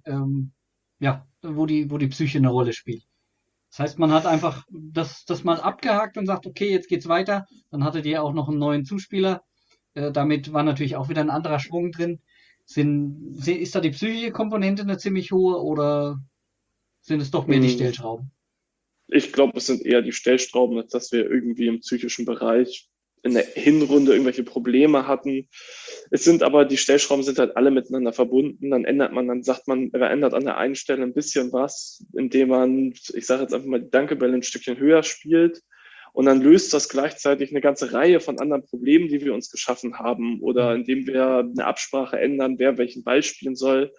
wo die Psyche eine Rolle spielt? Das heißt, man hat einfach das mal abgehakt und sagt, okay, jetzt geht's weiter. Dann hattet ihr auch noch einen neuen Zuspieler. Damit war natürlich auch wieder ein anderer Schwung drin. Ist da die psychische Komponente eine ziemlich hohe oder sind es doch mehr die Stellschrauben? Ich glaube, es sind eher die Stellschrauben, als dass wir irgendwie im psychischen Bereich in der Hinrunde irgendwelche Probleme hatten. Die Stellschrauben sind halt alle miteinander verbunden. Dann sagt man, man ändert an der einen Stelle ein bisschen was, indem man, ich sage jetzt einfach mal, die Dankebälle ein Stückchen höher spielt. Und dann löst das gleichzeitig eine ganze Reihe von anderen Problemen, die wir uns geschaffen haben, oder indem wir eine Absprache ändern, wer welchen Ball spielen soll.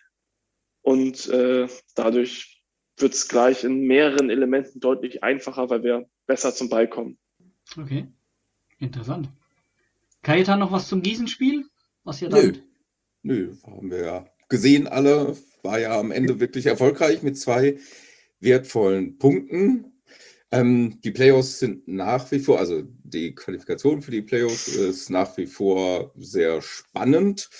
Und dadurch wird es gleich in mehreren Elementen deutlich einfacher, weil wir besser zum Ball kommen. Okay, interessant. Kajetan, noch was zum Gießen-Spiel? Was ihr damit? Nö, haben wir ja gesehen alle. War ja am Ende wirklich erfolgreich mit 2 wertvollen Punkten. Die Playoffs sind nach wie vor, also die Qualifikation für die Playoffs ist nach wie vor sehr spannend.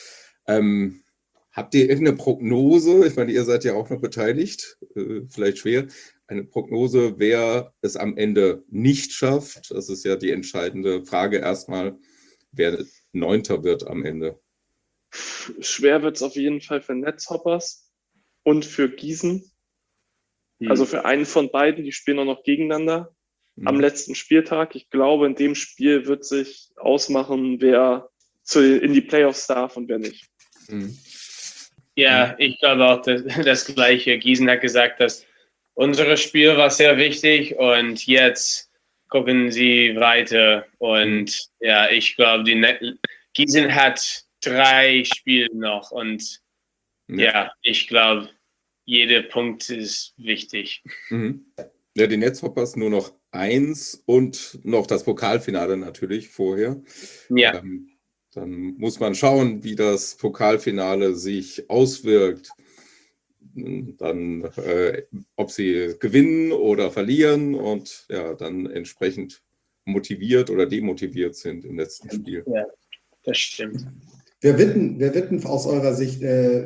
Habt ihr irgendeine Prognose? Ich meine, ihr seid ja auch noch beteiligt, vielleicht schwer. Eine Prognose, wer es am Ende nicht schafft. Das ist ja die entscheidende Frage erstmal, wer 9. wird am Ende. Schwer wird es auf jeden Fall für Netzhoppers und für Gießen. Also für einen von beiden, die spielen auch noch gegeneinander am letzten Spieltag. Ich glaube, in dem Spiel wird sich ausmachen, wer in die Playoffs darf und wer nicht. Ja, ich glaube auch das Gleiche. Gießen hat gesagt, dass unser Spiel war sehr wichtig und jetzt gucken sie weiter. Und ja, ich glaube, Gießen hat 3 Spiele noch und ja ich glaube, jeder Punkt ist wichtig. Ja, die Netzhoppers nur noch 1 und noch das Pokalfinale natürlich vorher. Ja. Dann muss man schauen, wie das Pokalfinale sich auswirkt. Dann, ob sie gewinnen oder verlieren und ja, dann entsprechend motiviert oder demotiviert sind im letzten Spiel. Ja, das stimmt. Wer wetten aus eurer Sicht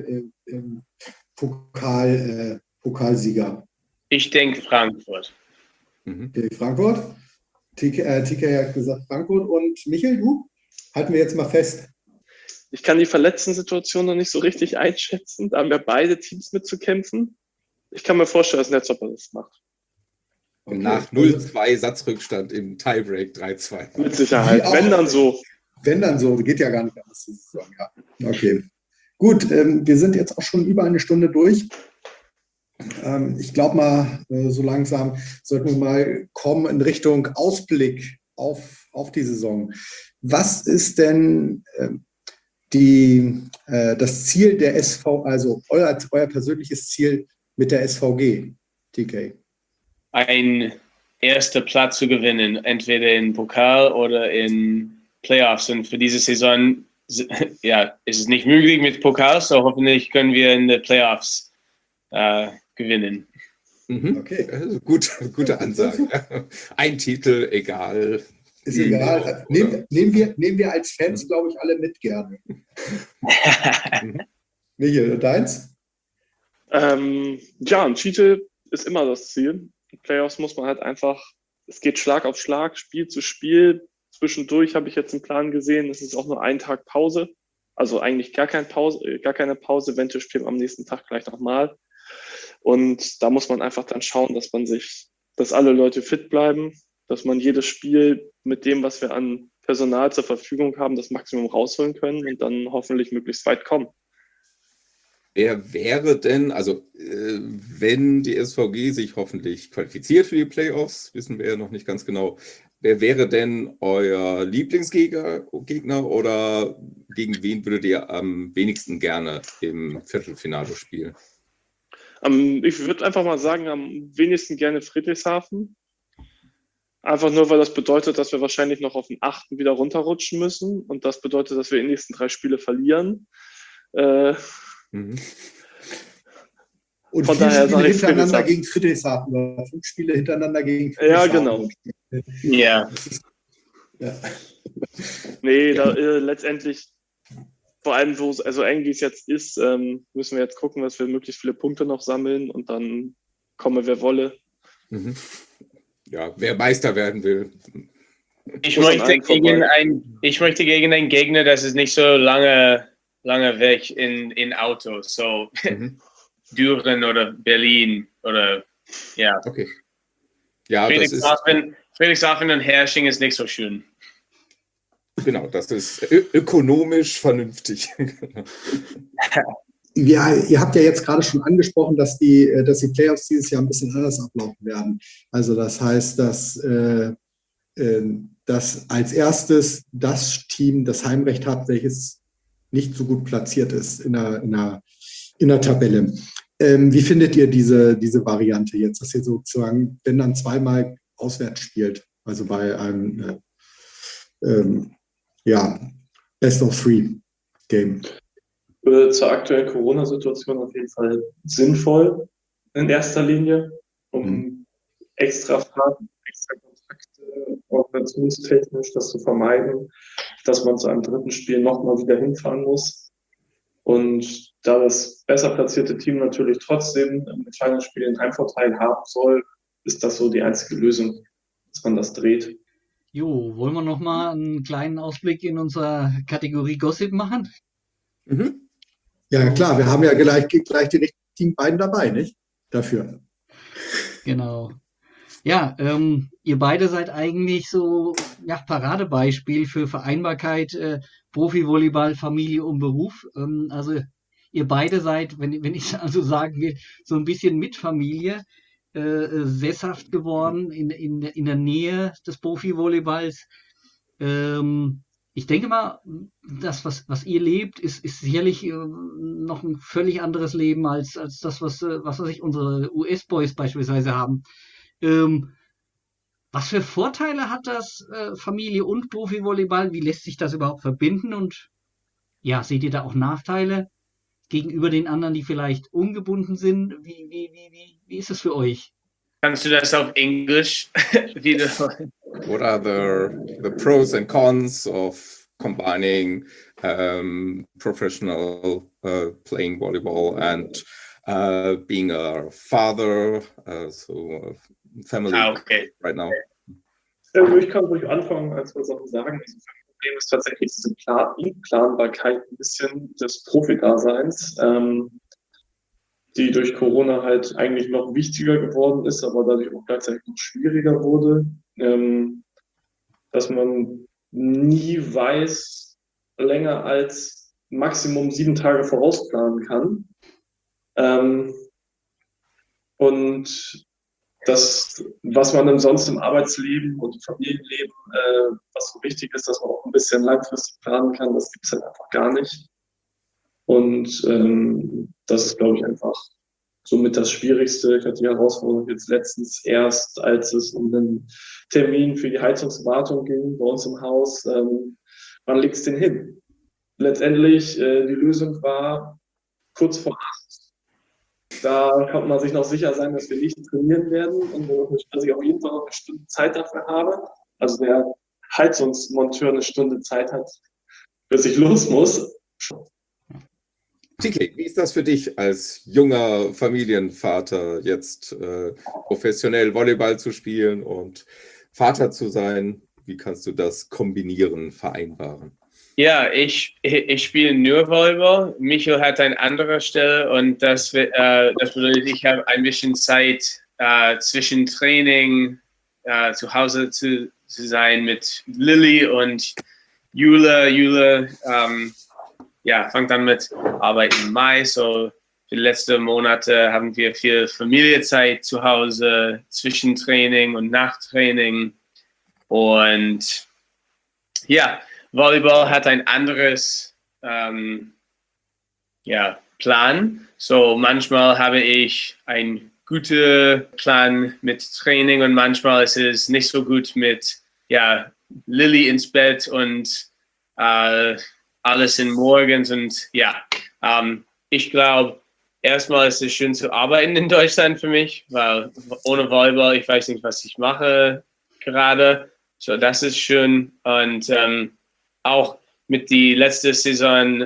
Pokalsieger? Ich denke Frankfurt. Okay, Frankfurt. TK hat gesagt Frankfurt. Und Michael, du? Halten wir jetzt mal fest. Ich kann die Verletzten-Situation noch nicht so richtig einschätzen. Da haben ja beide Teams mitzukämpfen. Ich kann mir vorstellen, dass Netzhopper das macht. Okay. Nach 0-2 Satzrückstand im Tiebreak 3-2. Mit Sicherheit. Wenn dann so. Wenn dann so, geht ja gar nicht anders zu sagen. Ja. Okay. Gut, wir sind jetzt auch schon über eine Stunde durch. Ich glaube mal, so langsam sollten wir mal kommen in Richtung Ausblick auf die Saison. Was ist denn das Ziel der SV, also euer persönliches Ziel mit der SVG, TK? Ein erster Platz zu gewinnen, entweder in Pokal oder in Playoffs. Und für diese Saison ja, ist es nicht möglich mit Pokal, so hoffentlich können wir in den Playoffs gewinnen. Okay. Also gute Ansage. Ein Titel, egal. Ist egal. Nehmen wir als Fans, glaube ich, alle mit gerne. Michael, und deins? Ja, ein Titel ist immer das Ziel. In Playoffs muss man halt einfach, es geht Schlag auf Schlag, Spiel zu Spiel. Zwischendurch habe ich jetzt einen Plan gesehen, es ist auch nur ein Tag Pause. Also eigentlich gar keine Pause, eventuell spielen wir am nächsten Tag gleich nochmal. Und da muss man einfach dann schauen, dass alle Leute fit bleiben, dass man jedes Spiel mit dem, was wir an Personal zur Verfügung haben, das Maximum rausholen können und dann hoffentlich möglichst weit kommen. Wer wäre denn, also wenn die SVG sich hoffentlich qualifiziert für die Playoffs, wissen wir ja noch nicht ganz genau, wer wäre denn euer Lieblingsgegner oder gegen wen würdet ihr am wenigsten gerne im Viertelfinale spielen? Ich würde einfach mal sagen, am wenigsten gerne Friedrichshafen. Einfach nur, weil das bedeutet, dass wir wahrscheinlich noch auf den 8. wieder runterrutschen müssen. Und das bedeutet, dass wir die nächsten 3 Spiele verlieren. Und Von 4 daher Spiele sage ich hintereinander Friedrichshafen. gegen Friedrichshafen oder 5 Spiele hintereinander gegen Ja, Friedrichshafen. genau. Ja. Ja. Nee, da, letztendlich, vor allem, so eng wie es jetzt ist, müssen wir jetzt gucken, dass wir möglichst viele Punkte noch sammeln und dann komme, wer wolle. Mhm. Ja, wer Meister werden will. Ich Muss an möchte einem vorbei. ich möchte gegen einen Gegner, das ist nicht so lange weg in Autos, so Mhm. Düren oder Berlin oder ja. Okay. Ja, das ist, Friedrichshafen und Herrsching ist nicht so schön. genau, das ist ökonomisch vernünftig. Ja, ihr habt ja jetzt gerade schon angesprochen, dass die Playoffs dieses Jahr ein bisschen anders ablaufen werden. Also das heißt, dass als erstes das Team das Heimrecht hat, welches nicht so gut platziert ist in der Tabelle. Wie findet ihr diese Variante jetzt, dass ihr sozusagen, wenn dann zweimal auswärts spielt, also bei einem Best-of-3-Game? Zur aktuellen Corona-Situation auf jeden Fall sinnvoll in erster Linie, um extra Fahrten, extra Kontakte, organisationstechnisch das zu vermeiden, dass man zu einem 3. Spiel nochmal wieder hinfahren muss. Und da das besser platzierte Team natürlich trotzdem im Finalspiel den Heimvorteil haben soll, ist das so die einzige Lösung, dass man das dreht. Jo, wollen wir nochmal einen kleinen Ausblick in unserer Kategorie Gossip machen? Mhm. Ja, klar, wir haben ja gleich die richtigen beiden dabei, nicht? Dafür. Genau. Ja, ihr beide seid eigentlich so Paradebeispiel für Vereinbarkeit Profivolleyball, Familie und Beruf. Also ihr beide seid, wenn ich also sagen will, so ein bisschen mit Familie sesshaft geworden in der Nähe des Profivolleyballs. Ich denke mal, das, was ihr lebt, ist sicherlich noch ein völlig anderes Leben als das, was unsere US-Boys beispielsweise haben. Was für Vorteile hat das Familie und Profivolleyball? Wie lässt sich das überhaupt verbinden? Und ja, seht ihr da auch Nachteile gegenüber den anderen, die vielleicht ungebunden sind? Wie ist es für euch? Kannst du das auf Englisch wieder? What are the pros and cons of combining professional playing volleyball and being a father, so family Okay. right now? Ich kann ruhig anfangen, als wir Sachen sagen. Das Problem ist tatsächlich diese Planbarkeit ein bisschen des Profi-Daseins, die durch Corona halt eigentlich noch wichtiger geworden ist, aber dadurch auch gleichzeitig noch schwieriger wurde, dass man nie weiß, länger als Maximum 7 Tage vorausplanen kann. Und das, was man sonst im Arbeitsleben und Familienleben, was so wichtig ist, dass man auch ein bisschen langfristig planen kann, das gibt es halt einfach gar nicht. Und das ist, glaube ich, einfach somit das Schwierigste. Ich hatte die Herausforderung jetzt letztens erst, als es um den Termin für die Heizungswartung ging bei uns im Haus. Wann legt es den hin? Letztendlich, die Lösung war kurz vor 8. Da kann man sich noch sicher sein, dass wir nicht trainieren werden und dass ich auf jeden Fall noch eine Stunde Zeit dafür habe. Also der Heizungsmonteur eine Stunde Zeit hat, bis ich los muss. TK, wie ist das für dich als junger Familienvater, jetzt professionell Volleyball zu spielen und Vater zu sein? Wie kannst du das kombinieren, vereinbaren? Ja, ich spiele nur Volleyball. Michael hat eine andere Stelle und das bedeutet, ich habe ein bisschen Zeit zwischen Training zu Hause zu sein mit Lilly und Jule. Jule fängt dann mit Arbeit im Mai. So für die letzten Monate haben wir viel Familienzeit zu Hause zwischen Training und Nachtraining. Und ja, Volleyball hat ein anderes Plan. So manchmal habe ich einen guten Plan mit Training und manchmal ist es nicht so gut mit Lilly ins Bett und alles in morgens. Und ich glaube, erstmal ist es schön zu arbeiten in Deutschland für mich, weil ohne Volleyball, ich weiß nicht, was ich mache gerade. So, das ist schön. Und auch mit die letzte Saison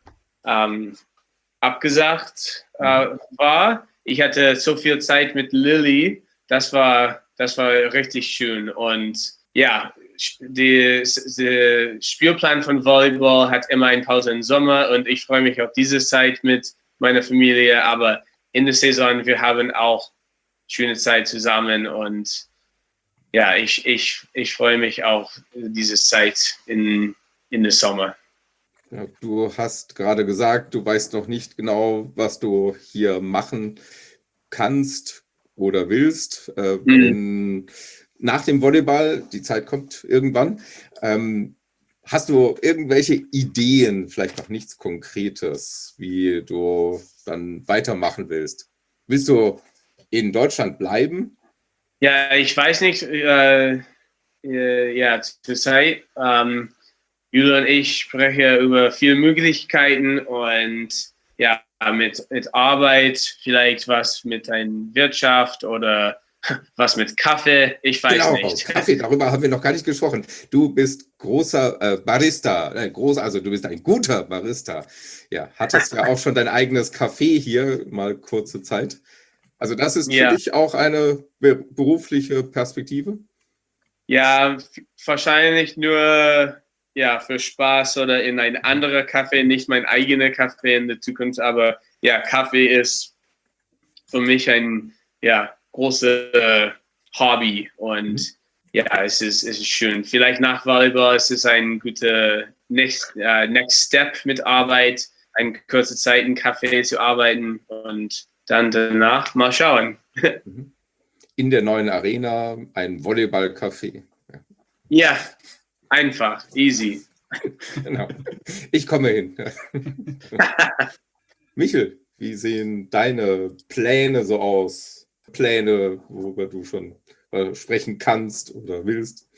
abgesagt war. Ich hatte so viel Zeit mit Lilly. Das war richtig schön. Und ja, der Spielplan von Volleyball hat immer eine Pause im Sommer und ich freue mich auf diese Zeit mit meiner Familie. Aber in der Saison, wir haben auch schöne Zeit zusammen und ja, ich freue mich auf diese Zeit in der Sommer. Ja, du hast gerade gesagt, du weißt noch nicht genau, was du hier machen kannst oder willst. Nach dem Volleyball, die Zeit kommt irgendwann. Hast du irgendwelche Ideen, vielleicht noch nichts Konkretes, wie du dann weitermachen willst? Willst du in Deutschland bleiben? Ja, ich weiß nicht, zur Zeit. Julia und ich sprechen über viele Möglichkeiten und ja, mit Arbeit, vielleicht was mit einer Wirtschaft oder was mit Kaffee, ich weiß nicht. Kaffee, darüber haben wir noch gar nicht gesprochen. Du bist großer Barista, also du bist ein guter Barista. Ja, hattest ja auch schon dein eigenes Café hier, mal kurze Zeit. Also das ist für dich auch eine berufliche Perspektive? Ja, wahrscheinlich nur für Spaß oder in ein anderer Café, nicht mein eigener Café in der Zukunft, aber ja, Kaffee ist für mich ein großes Hobby und es ist schön. Vielleicht nach Volleyball ist es ein guter Next Step mit Arbeit, eine kurze Zeit in Café zu arbeiten und dann danach mal schauen. In der neuen Arena ein Volleyball-Café. Ja, einfach, easy. Genau. Ich komme hin. Michel, wie sehen deine Pläne so aus? Pläne, worüber du schon sprechen kannst oder willst?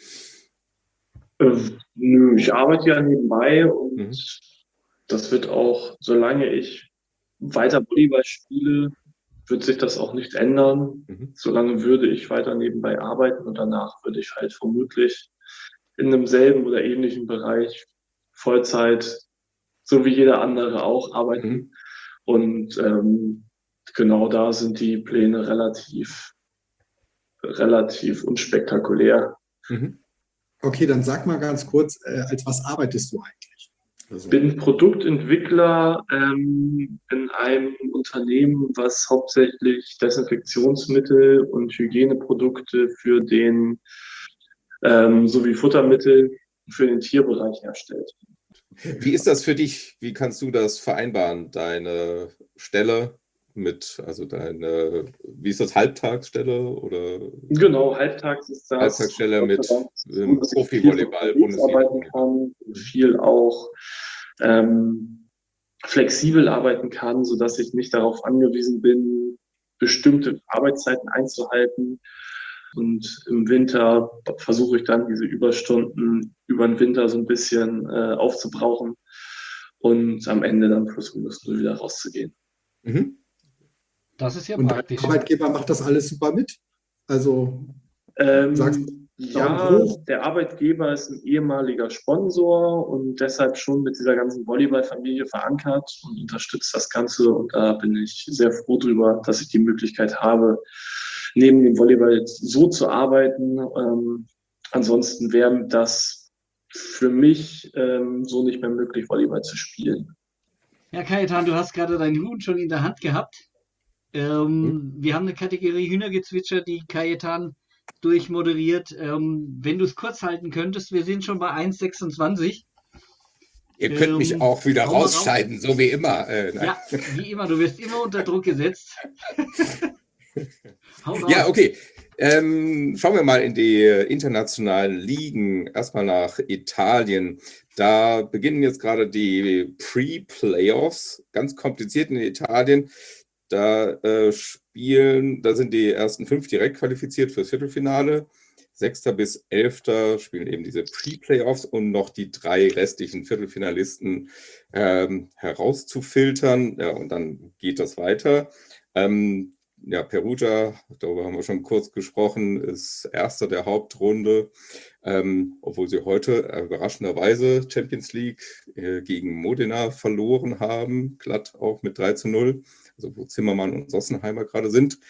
Ich arbeite ja nebenbei und das wird auch, solange ich weiter Volleyball spiele, wird sich das auch nicht ändern. Solange würde ich weiter nebenbei arbeiten und danach würde ich halt vermutlich in einem selben oder ähnlichen Bereich Vollzeit, so wie jeder andere auch, arbeiten. Und genau da sind die Pläne relativ unspektakulär. Okay, dann sag mal ganz kurz, als was arbeitest du eigentlich? Ich bin Produktentwickler in einem Unternehmen, was hauptsächlich Desinfektionsmittel und Hygieneprodukte für den sowie Futtermittel für den Tierbereich herstellt. Wie ist das für dich? Wie kannst du das vereinbaren? Deine Stelle mit, wie ist das, Halbtagsstelle oder? Genau, halbtags ist das. Halbtagsstelle mit Profi-Volleyball, Bundesliga. Arbeiten kann, viel auch flexibel arbeiten kann, sodass ich nicht darauf angewiesen bin, bestimmte Arbeitszeiten einzuhalten. Und im Winter versuche ich dann diese Überstunden über den Winter so ein bisschen aufzubrauchen und am Ende dann plus minus null wieder rauszugehen. Das ist ja und praktisch. Der Arbeitgeber macht das alles super mit? Also Ja, hoch. der Arbeitgeber ist ein ehemaliger Sponsor und deshalb schon mit dieser ganzen Volleyballfamilie verankert und unterstützt das Ganze. Und da bin ich sehr froh drüber, dass ich die Möglichkeit habe, neben dem Volleyball jetzt so zu arbeiten. Ansonsten wäre das für mich so nicht mehr möglich, Volleyball zu spielen. Ja, Kajetan, du hast gerade deinen Huhn schon in der Hand gehabt. Wir haben eine Kategorie Hühnergezwitscher, die Kajetan durchmoderiert. Wenn du es kurz halten könntest, wir sind schon bei 1,26. Ihr könnt mich auch wieder hau mal rausscheiden, so wie immer. Nein. Ja, wie immer, du wirst immer unter Druck gesetzt. Hau raus. Ja, okay. Schauen wir mal in die internationalen Ligen. Erstmal nach Italien. Da beginnen jetzt gerade die Pre-Playoffs. Ganz kompliziert in Italien. Da sind die ersten 5 direkt qualifiziert fürs Viertelfinale. 6. bis 11. spielen eben diese Pre-Playoffs, um noch die 3 restlichen Viertelfinalisten herauszufiltern. Ja, und dann geht das weiter. Perugia, darüber haben wir schon kurz gesprochen, ist Erster der Hauptrunde, obwohl sie heute überraschenderweise Champions League gegen Modena verloren haben, glatt auch mit 3:0, also wo Zimmermann und Sossenheimer gerade sind.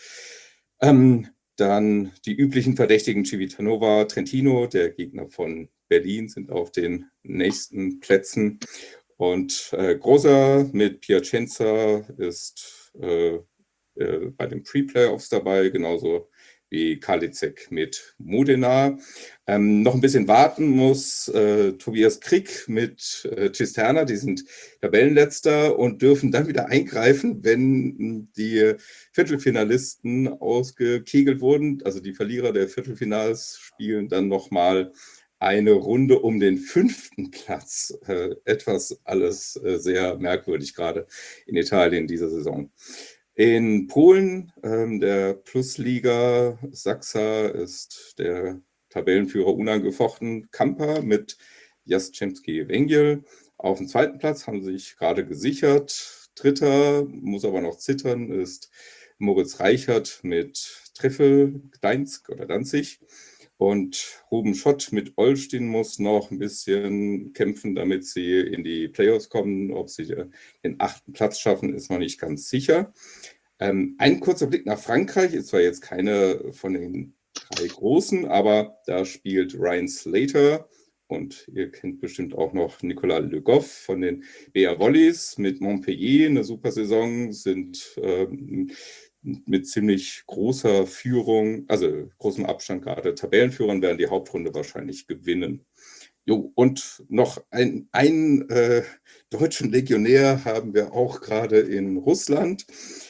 Dann die üblichen Verdächtigen Civitanova, Trentino, der Gegner von Berlin, sind auf den nächsten Plätzen. Und Groza mit Piacenza ist bei den Pre-Playoffs dabei, genauso wie Karliczek mit Modena. Noch ein bisschen warten muss Tobias Krick mit Cisterna, die sind Tabellenletzter und dürfen dann wieder eingreifen, wenn die Viertelfinalisten ausgekegelt wurden. Also die Verlierer der Viertelfinals spielen dann nochmal eine Runde um den 5. Platz. Etwas alles sehr merkwürdig, gerade in Italien diese Saison. In Polen, der Plusliga Sachsa, ist der Tabellenführer unangefochten Kampa mit Jastrzębski-Węgiel. Auf dem 2. Platz haben sie sich gerade gesichert. 3. muss aber noch zittern, ist Moritz Reichert mit Treffel, Gdańsk oder Danzig. Und Ruben Schott mit Olsztyn muss noch ein bisschen kämpfen, damit sie in die Playoffs kommen. Ob sie den 8. Platz schaffen, ist noch nicht ganz sicher. Ein kurzer Blick nach Frankreich, ist zwar jetzt keine von den 3 Großen, aber da spielt Ryan Slater und ihr kennt bestimmt auch noch Nicolas Le Goff von den BR Volleys mit Montpellier, eine super Saison, sind mit ziemlich großer Führung, also großem Abstand gerade Tabellenführern, werden die Hauptrunde wahrscheinlich gewinnen. Jo, und noch einen deutschen Legionär haben wir auch gerade in Russland.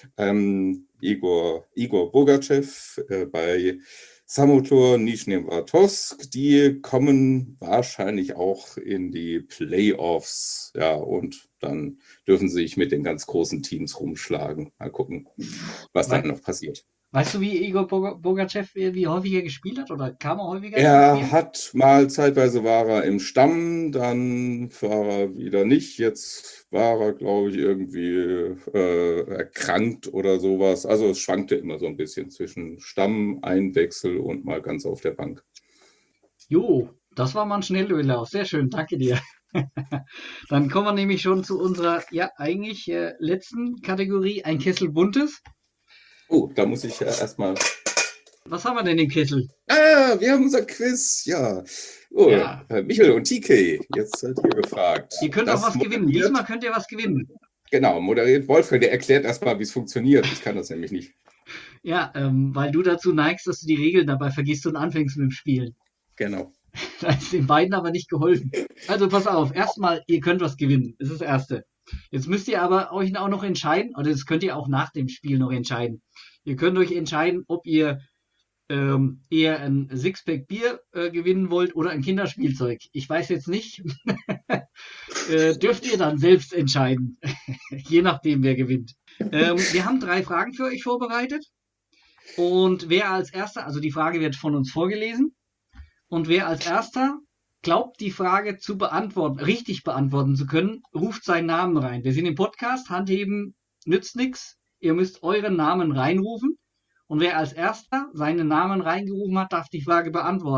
Igor Bogachev bei Samotor Nischni-Wartowsk. Die kommen wahrscheinlich auch in die Playoffs. Ja, und dann dürfen sie sich mit den ganz großen Teams rumschlagen. Mal gucken, was dann noch passiert. Weißt du, wie Igor Bogachev wie häufiger gespielt hat oder kam er häufiger? Er hat mal zeitweise war er im Stamm, dann war er wieder nicht. Jetzt war er, glaube ich, irgendwie erkrankt oder sowas. Also es schwankte immer so ein bisschen zwischen Stamm, Einwechsel und mal ganz auf der Bank. Jo, das war mal ein Schnelldurchlauf. Sehr schön, danke dir. Dann kommen wir nämlich schon zu unserer, eigentlich letzten Kategorie, ein Kessel Buntes. Oh, da muss ich erstmal. Was haben wir denn im Kessel? Wir haben unser Quiz, ja. Oh, Ja. Michael und TK, jetzt seid ihr gefragt. Ihr könnt Das auch was gewinnen. moderiert- Diesmal könnt ihr was gewinnen. Genau, moderiert Wolfgang, der erklärt erstmal, wie es funktioniert. Ich kann das nämlich nicht. Ja, weil du dazu neigst, dass du die Regeln dabei vergisst und anfängst mit dem Spielen. Genau. Da ist den beiden aber nicht geholfen. Also pass auf, erstmal, ihr könnt was gewinnen. Das ist das Erste. Jetzt müsst ihr aber euch auch noch entscheiden, oder das könnt ihr auch nach dem Spiel noch entscheiden. Ihr könnt euch entscheiden, ob ihr eher ein Sixpack Bier gewinnen wollt oder ein Kinderspielzeug. Ich weiß jetzt nicht. Dürft ihr dann selbst entscheiden. Je nachdem, wer gewinnt. Wir haben 3 Fragen für euch vorbereitet. Und wer als erster, also die Frage wird von uns vorgelesen. Und wer als erster glaubt, die Frage richtig beantworten zu können, ruft seinen Namen rein. Wir sind im Podcast, Handheben nützt nichts. Ihr müsst euren Namen reinrufen. Und wer als erster seinen Namen reingerufen hat, darf die Frage beantworten.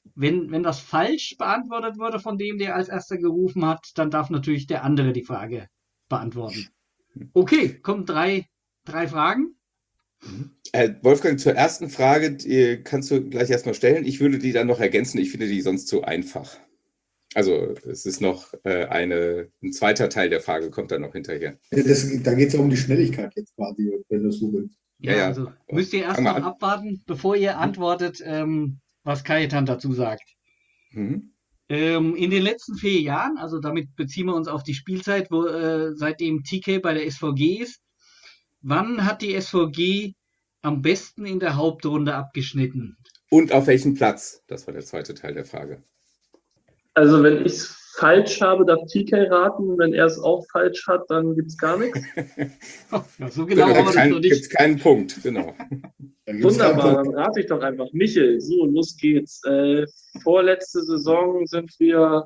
Wenn das falsch beantwortet wurde von dem, der als erster gerufen hat, dann darf natürlich der andere die Frage beantworten. Okay, kommen drei Fragen. Wolfgang, zur ersten Frage, die kannst du gleich erstmal stellen. Ich würde die dann noch ergänzen. Ich finde die sonst zu einfach. Also es ist noch ein zweiter Teil der Frage, kommt dann noch hinterher. Da geht es ja um die Schnelligkeit jetzt quasi, wenn du es so willst. Ja. Also müsst ihr erst Fang mal noch an. abwarten, bevor ihr antwortet, was Kajetan dazu sagt. Mhm. In den letzten 4 Jahren, also damit beziehen wir uns auf die Spielzeit, seitdem TK bei der SVG ist, wann hat die SVG am besten in der Hauptrunde abgeschnitten? Und auf welchem Platz? Das war der zweite Teil der Frage. Also wenn ich es falsch habe, darf TK raten. Wenn er es auch falsch hat, dann gibt es gar nichts. Ja, so genau haben wir das noch Gibt es nicht. keinen Punkt, genau. Dann gibt's keinen Wunderbar, Punkt. dann rate ich doch einfach. Michel, so, los geht's. Vorletzte Saison sind wir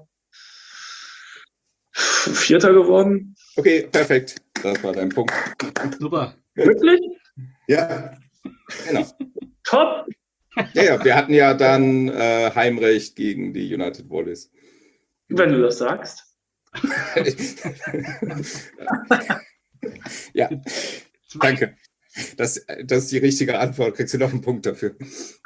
Vierter geworden. Okay, perfekt. Das war dein Punkt. Super. Wirklich? Ja, Genau. Top! Ja, wir hatten ja dann Heimrecht gegen die United Volleys. Wenn du das sagst. Ja, danke. Das ist die richtige Antwort. Kriegst du noch einen Punkt dafür?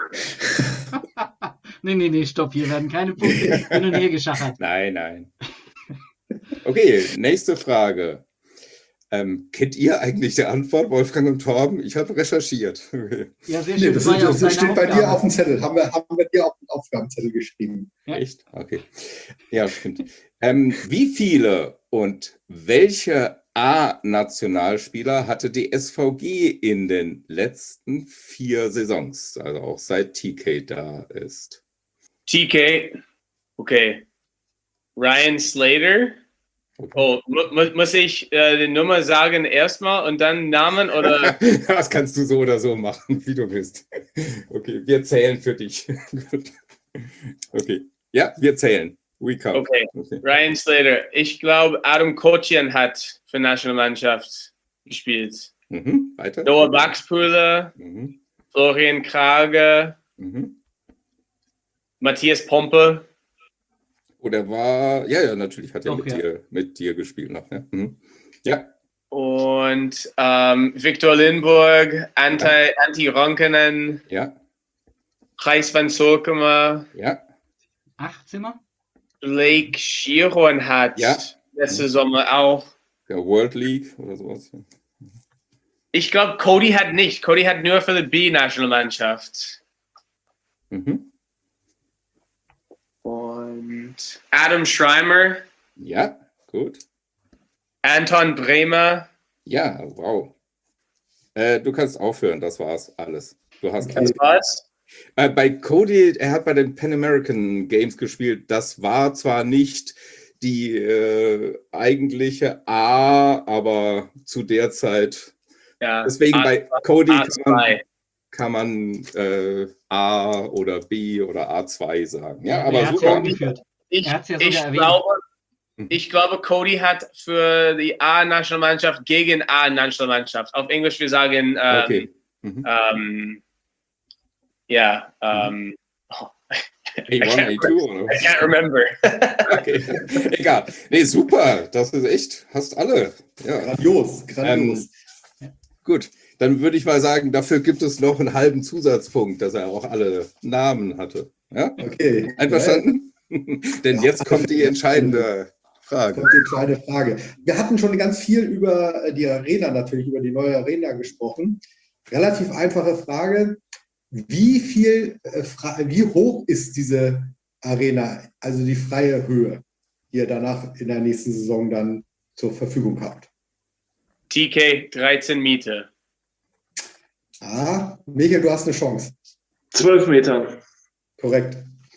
Nee, stopp, hier werden keine Punkte hin und her geschachert. Nein. Okay, nächste Frage. Kennt ihr eigentlich die Antwort, Wolfgang und Torben? Ich habe recherchiert. Ja, sehr nee, schön. das, war ja auch das deine steht bei dir Aufgabe. auf dem Zettel. Haben wir dir auf den Aufgabenzettel geschrieben. Ja. Echt? Okay. Ja, stimmt. Wie viele und welche A-Nationalspieler hatte die SVG in den letzten 4 Saisons, also auch seit TK da ist? TK, okay. Ryan Slater. Oh, muss ich die Nummer sagen erstmal und dann Namen oder? Das kannst du so oder so machen, wie du willst. Okay, wir zählen für dich. Gut. Okay, ja, wir zählen. We count. Okay, Ryan Slater. Ich glaube, Adam Kochian hat für Nationalmannschaft gespielt. Weiter. Noah Baxpuller, Florian Krage, Matthias Pompe. Oder war, ja, natürlich hat er Doch, mit dir gespielt noch. Ne? Ja. Und Viktor Lindborg, Antti Ronkanen, Ja. Gijs van Solkema, Ja. 18 Mal? Blake Schierhorn hat letzte Sommer auch. Ja, World League oder sowas. Ich glaube, Cody hat nicht. Cody hat nur für die B-Nationalmannschaft. Und Adam Schreimer. Ja, gut. Anton Bremer. Ja, wow. Du kannst aufhören, das war's alles. Du hast Das war's. Bei Cody, er hat bei den Pan American Games gespielt. Das war zwar nicht die eigentliche A, aber zu der Zeit. Ja, Deswegen bei Cody A2. kann man A oder B oder A2 sagen. Ja, aber er hat super. ja angeführt. Er hat's ja sogar erwähnt. Ich glaube, Cody hat für die A-Nationalmannschaft gegen A-Nationalmannschaft. Auf Englisch wir sagen Okay. A1, A2 oder? I can't remember. Okay. Egal. Nee, super. Das ist echt, hast alle. Ja. Grandios. Gut, dann würde ich mal sagen, dafür gibt es noch einen halben Zusatzpunkt, dass er auch alle Namen hatte. Ja? Okay. Einverstanden? Denn jetzt kommt die entscheidende Frage. Wir hatten schon ganz viel über die Arena, natürlich über die neue Arena gesprochen. Relativ einfache Frage. Wie hoch ist diese Arena, also die freie Höhe, die ihr danach in der nächsten Saison dann zur Verfügung habt? TK 13 Meter. Michael, du hast eine Chance. 12 Meter. Korrekt.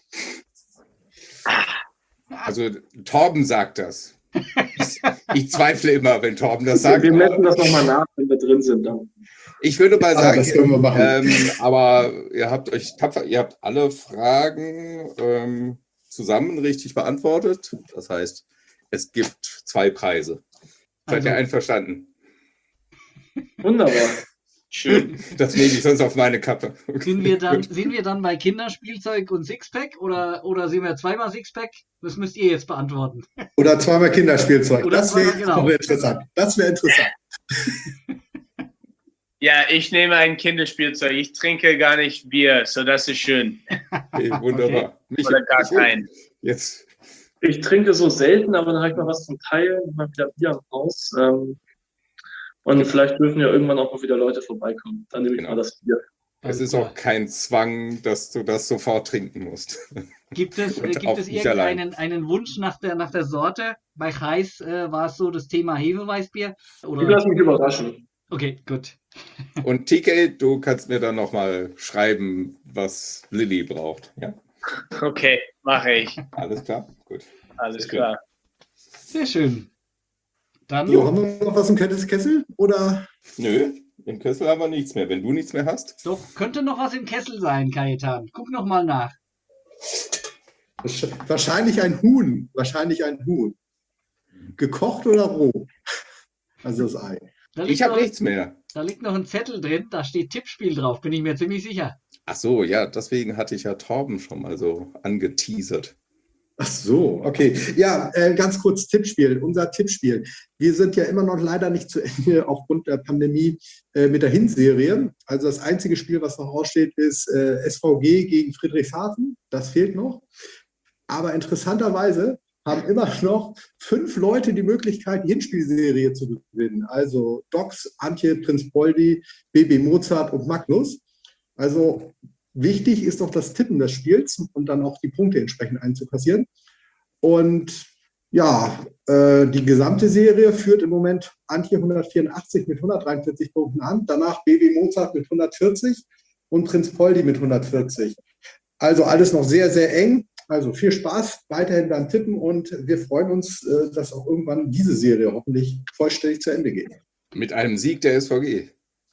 Also Torben sagt das. Ich zweifle immer, wenn Torben das sagt. Wir messen das nochmal nach, wenn wir drin sind. Dann. Ich würde mal sagen, das können wir machen. Aber ihr habt euch tapfer, ihr habt alle Fragen zusammen richtig beantwortet. Das heißt, es gibt 2 Preise. Seid ihr einverstanden? Wunderbar. Schön. Das nehme ich sonst auf meine Kappe. Sind wir dann bei Kinderspielzeug und Sixpack oder sind wir zweimal Sixpack? Das müsst ihr jetzt beantworten. Oder zweimal Kinderspielzeug. Oder Das wäre zweimal, jetzt genau. noch interessant. Das wäre interessant. Ja, ich nehme ein Kinderspielzeug. Ich trinke gar nicht Bier, so das ist schön. Okay, wunderbar. Oder gar kein. Jetzt. Ich trinke so selten, aber dann habe ich mal was zum Teilen, mal wieder Bier am Haus. Und vielleicht dürfen ja irgendwann auch mal wieder Leute vorbeikommen. Dann nehme ich Genau. mal das Bier. Es ist auch kein Zwang, dass du das sofort trinken musst. Gibt es Und auch nicht irgendeinen Wunsch nach der Sorte? Bei Heiß war es so das Thema Hefeweißbier? Ich Oder? lasse mich überraschen. Okay, gut. Und TK, du kannst mir dann nochmal schreiben, was Lilly braucht. Ja? Okay, mache ich. Alles klar? Gut. Alles Sehr klar. Sehr schön. Dann So, haben wir noch was im Kessel? Oder? Nö, im Kessel haben wir nichts mehr. Wenn du nichts mehr hast. doch, könnte noch was im Kessel sein, Kajetan. Guck noch mal nach. Wahrscheinlich ein Huhn. Wahrscheinlich ein Huhn. Gekocht oder roh? Also das Ei. Da Ich liegt, habe noch, nichts mehr. da liegt noch ein Zettel drin, da steht Tippspiel drauf, bin ich mir ziemlich sicher. Ach so, ja, deswegen hatte ich ja Torben schon mal so angeteasert. Ach so, okay. Ja, ganz kurz Tippspiel. Unser Tippspiel. Wir sind ja immer noch leider nicht zu Ende aufgrund der Pandemie mit der Hinserie. Also das einzige Spiel, was noch aussteht, ist SVG gegen Friedrichshafen. Das fehlt noch. Aber interessanterweise haben immer noch 5 Leute die Möglichkeit, die Hinspielserie zu gewinnen. Also Docs, Antje, Prinz Poldi, BB Mozart und Magnus. Also wichtig ist doch das Tippen des Spiels und dann auch die Punkte entsprechend einzukassieren. Und ja, die gesamte Serie führt im Moment Antje 184 mit 143 Punkten an, danach BB Mozart mit 140 und Prinz Poldi mit 140. Also alles noch sehr, sehr eng. Also viel Spaß weiterhin beim Tippen und wir freuen uns, dass auch irgendwann diese Serie hoffentlich vollständig zu Ende geht. Mit einem Sieg der SVG.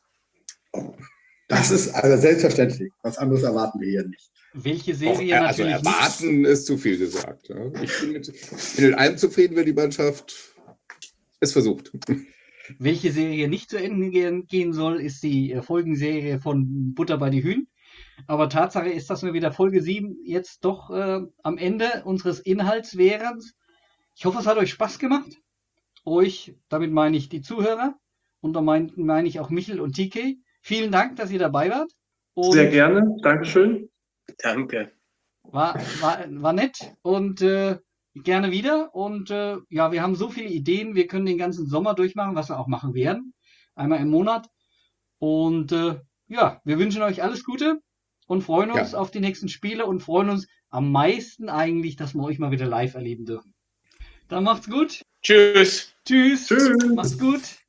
Das ist also selbstverständlich. Was anderes erwarten wir hier nicht. Welche Auch, Serie also natürlich erwarten ist zu viel gesagt. Ja. Ich bin mit allem zufrieden, wenn die Mannschaft es versucht. Welche Serie nicht zu Ende gehen soll, ist die Folgenserie von Butter bei die Hühn. Aber Tatsache ist, dass wir wieder Folge 7 jetzt doch am Ende unseres Inhalts wären. Ich hoffe, es hat euch Spaß gemacht. Euch, damit meine ich die Zuhörer und da meine ich auch Michel und TK. Vielen Dank, dass ihr dabei wart. Und Sehr gerne. Dankeschön. Danke. war nett und gerne wieder. Und ja, wir haben so viele Ideen. Wir können den ganzen Sommer durchmachen, was wir auch machen werden. Einmal im Monat. Und ja, wir wünschen euch alles Gute und freuen uns auf die nächsten Spiele und freuen uns am meisten eigentlich, dass wir euch mal wieder live erleben dürfen. Dann macht's gut. Tschüss. Tschüss. Tschüss. Macht's gut.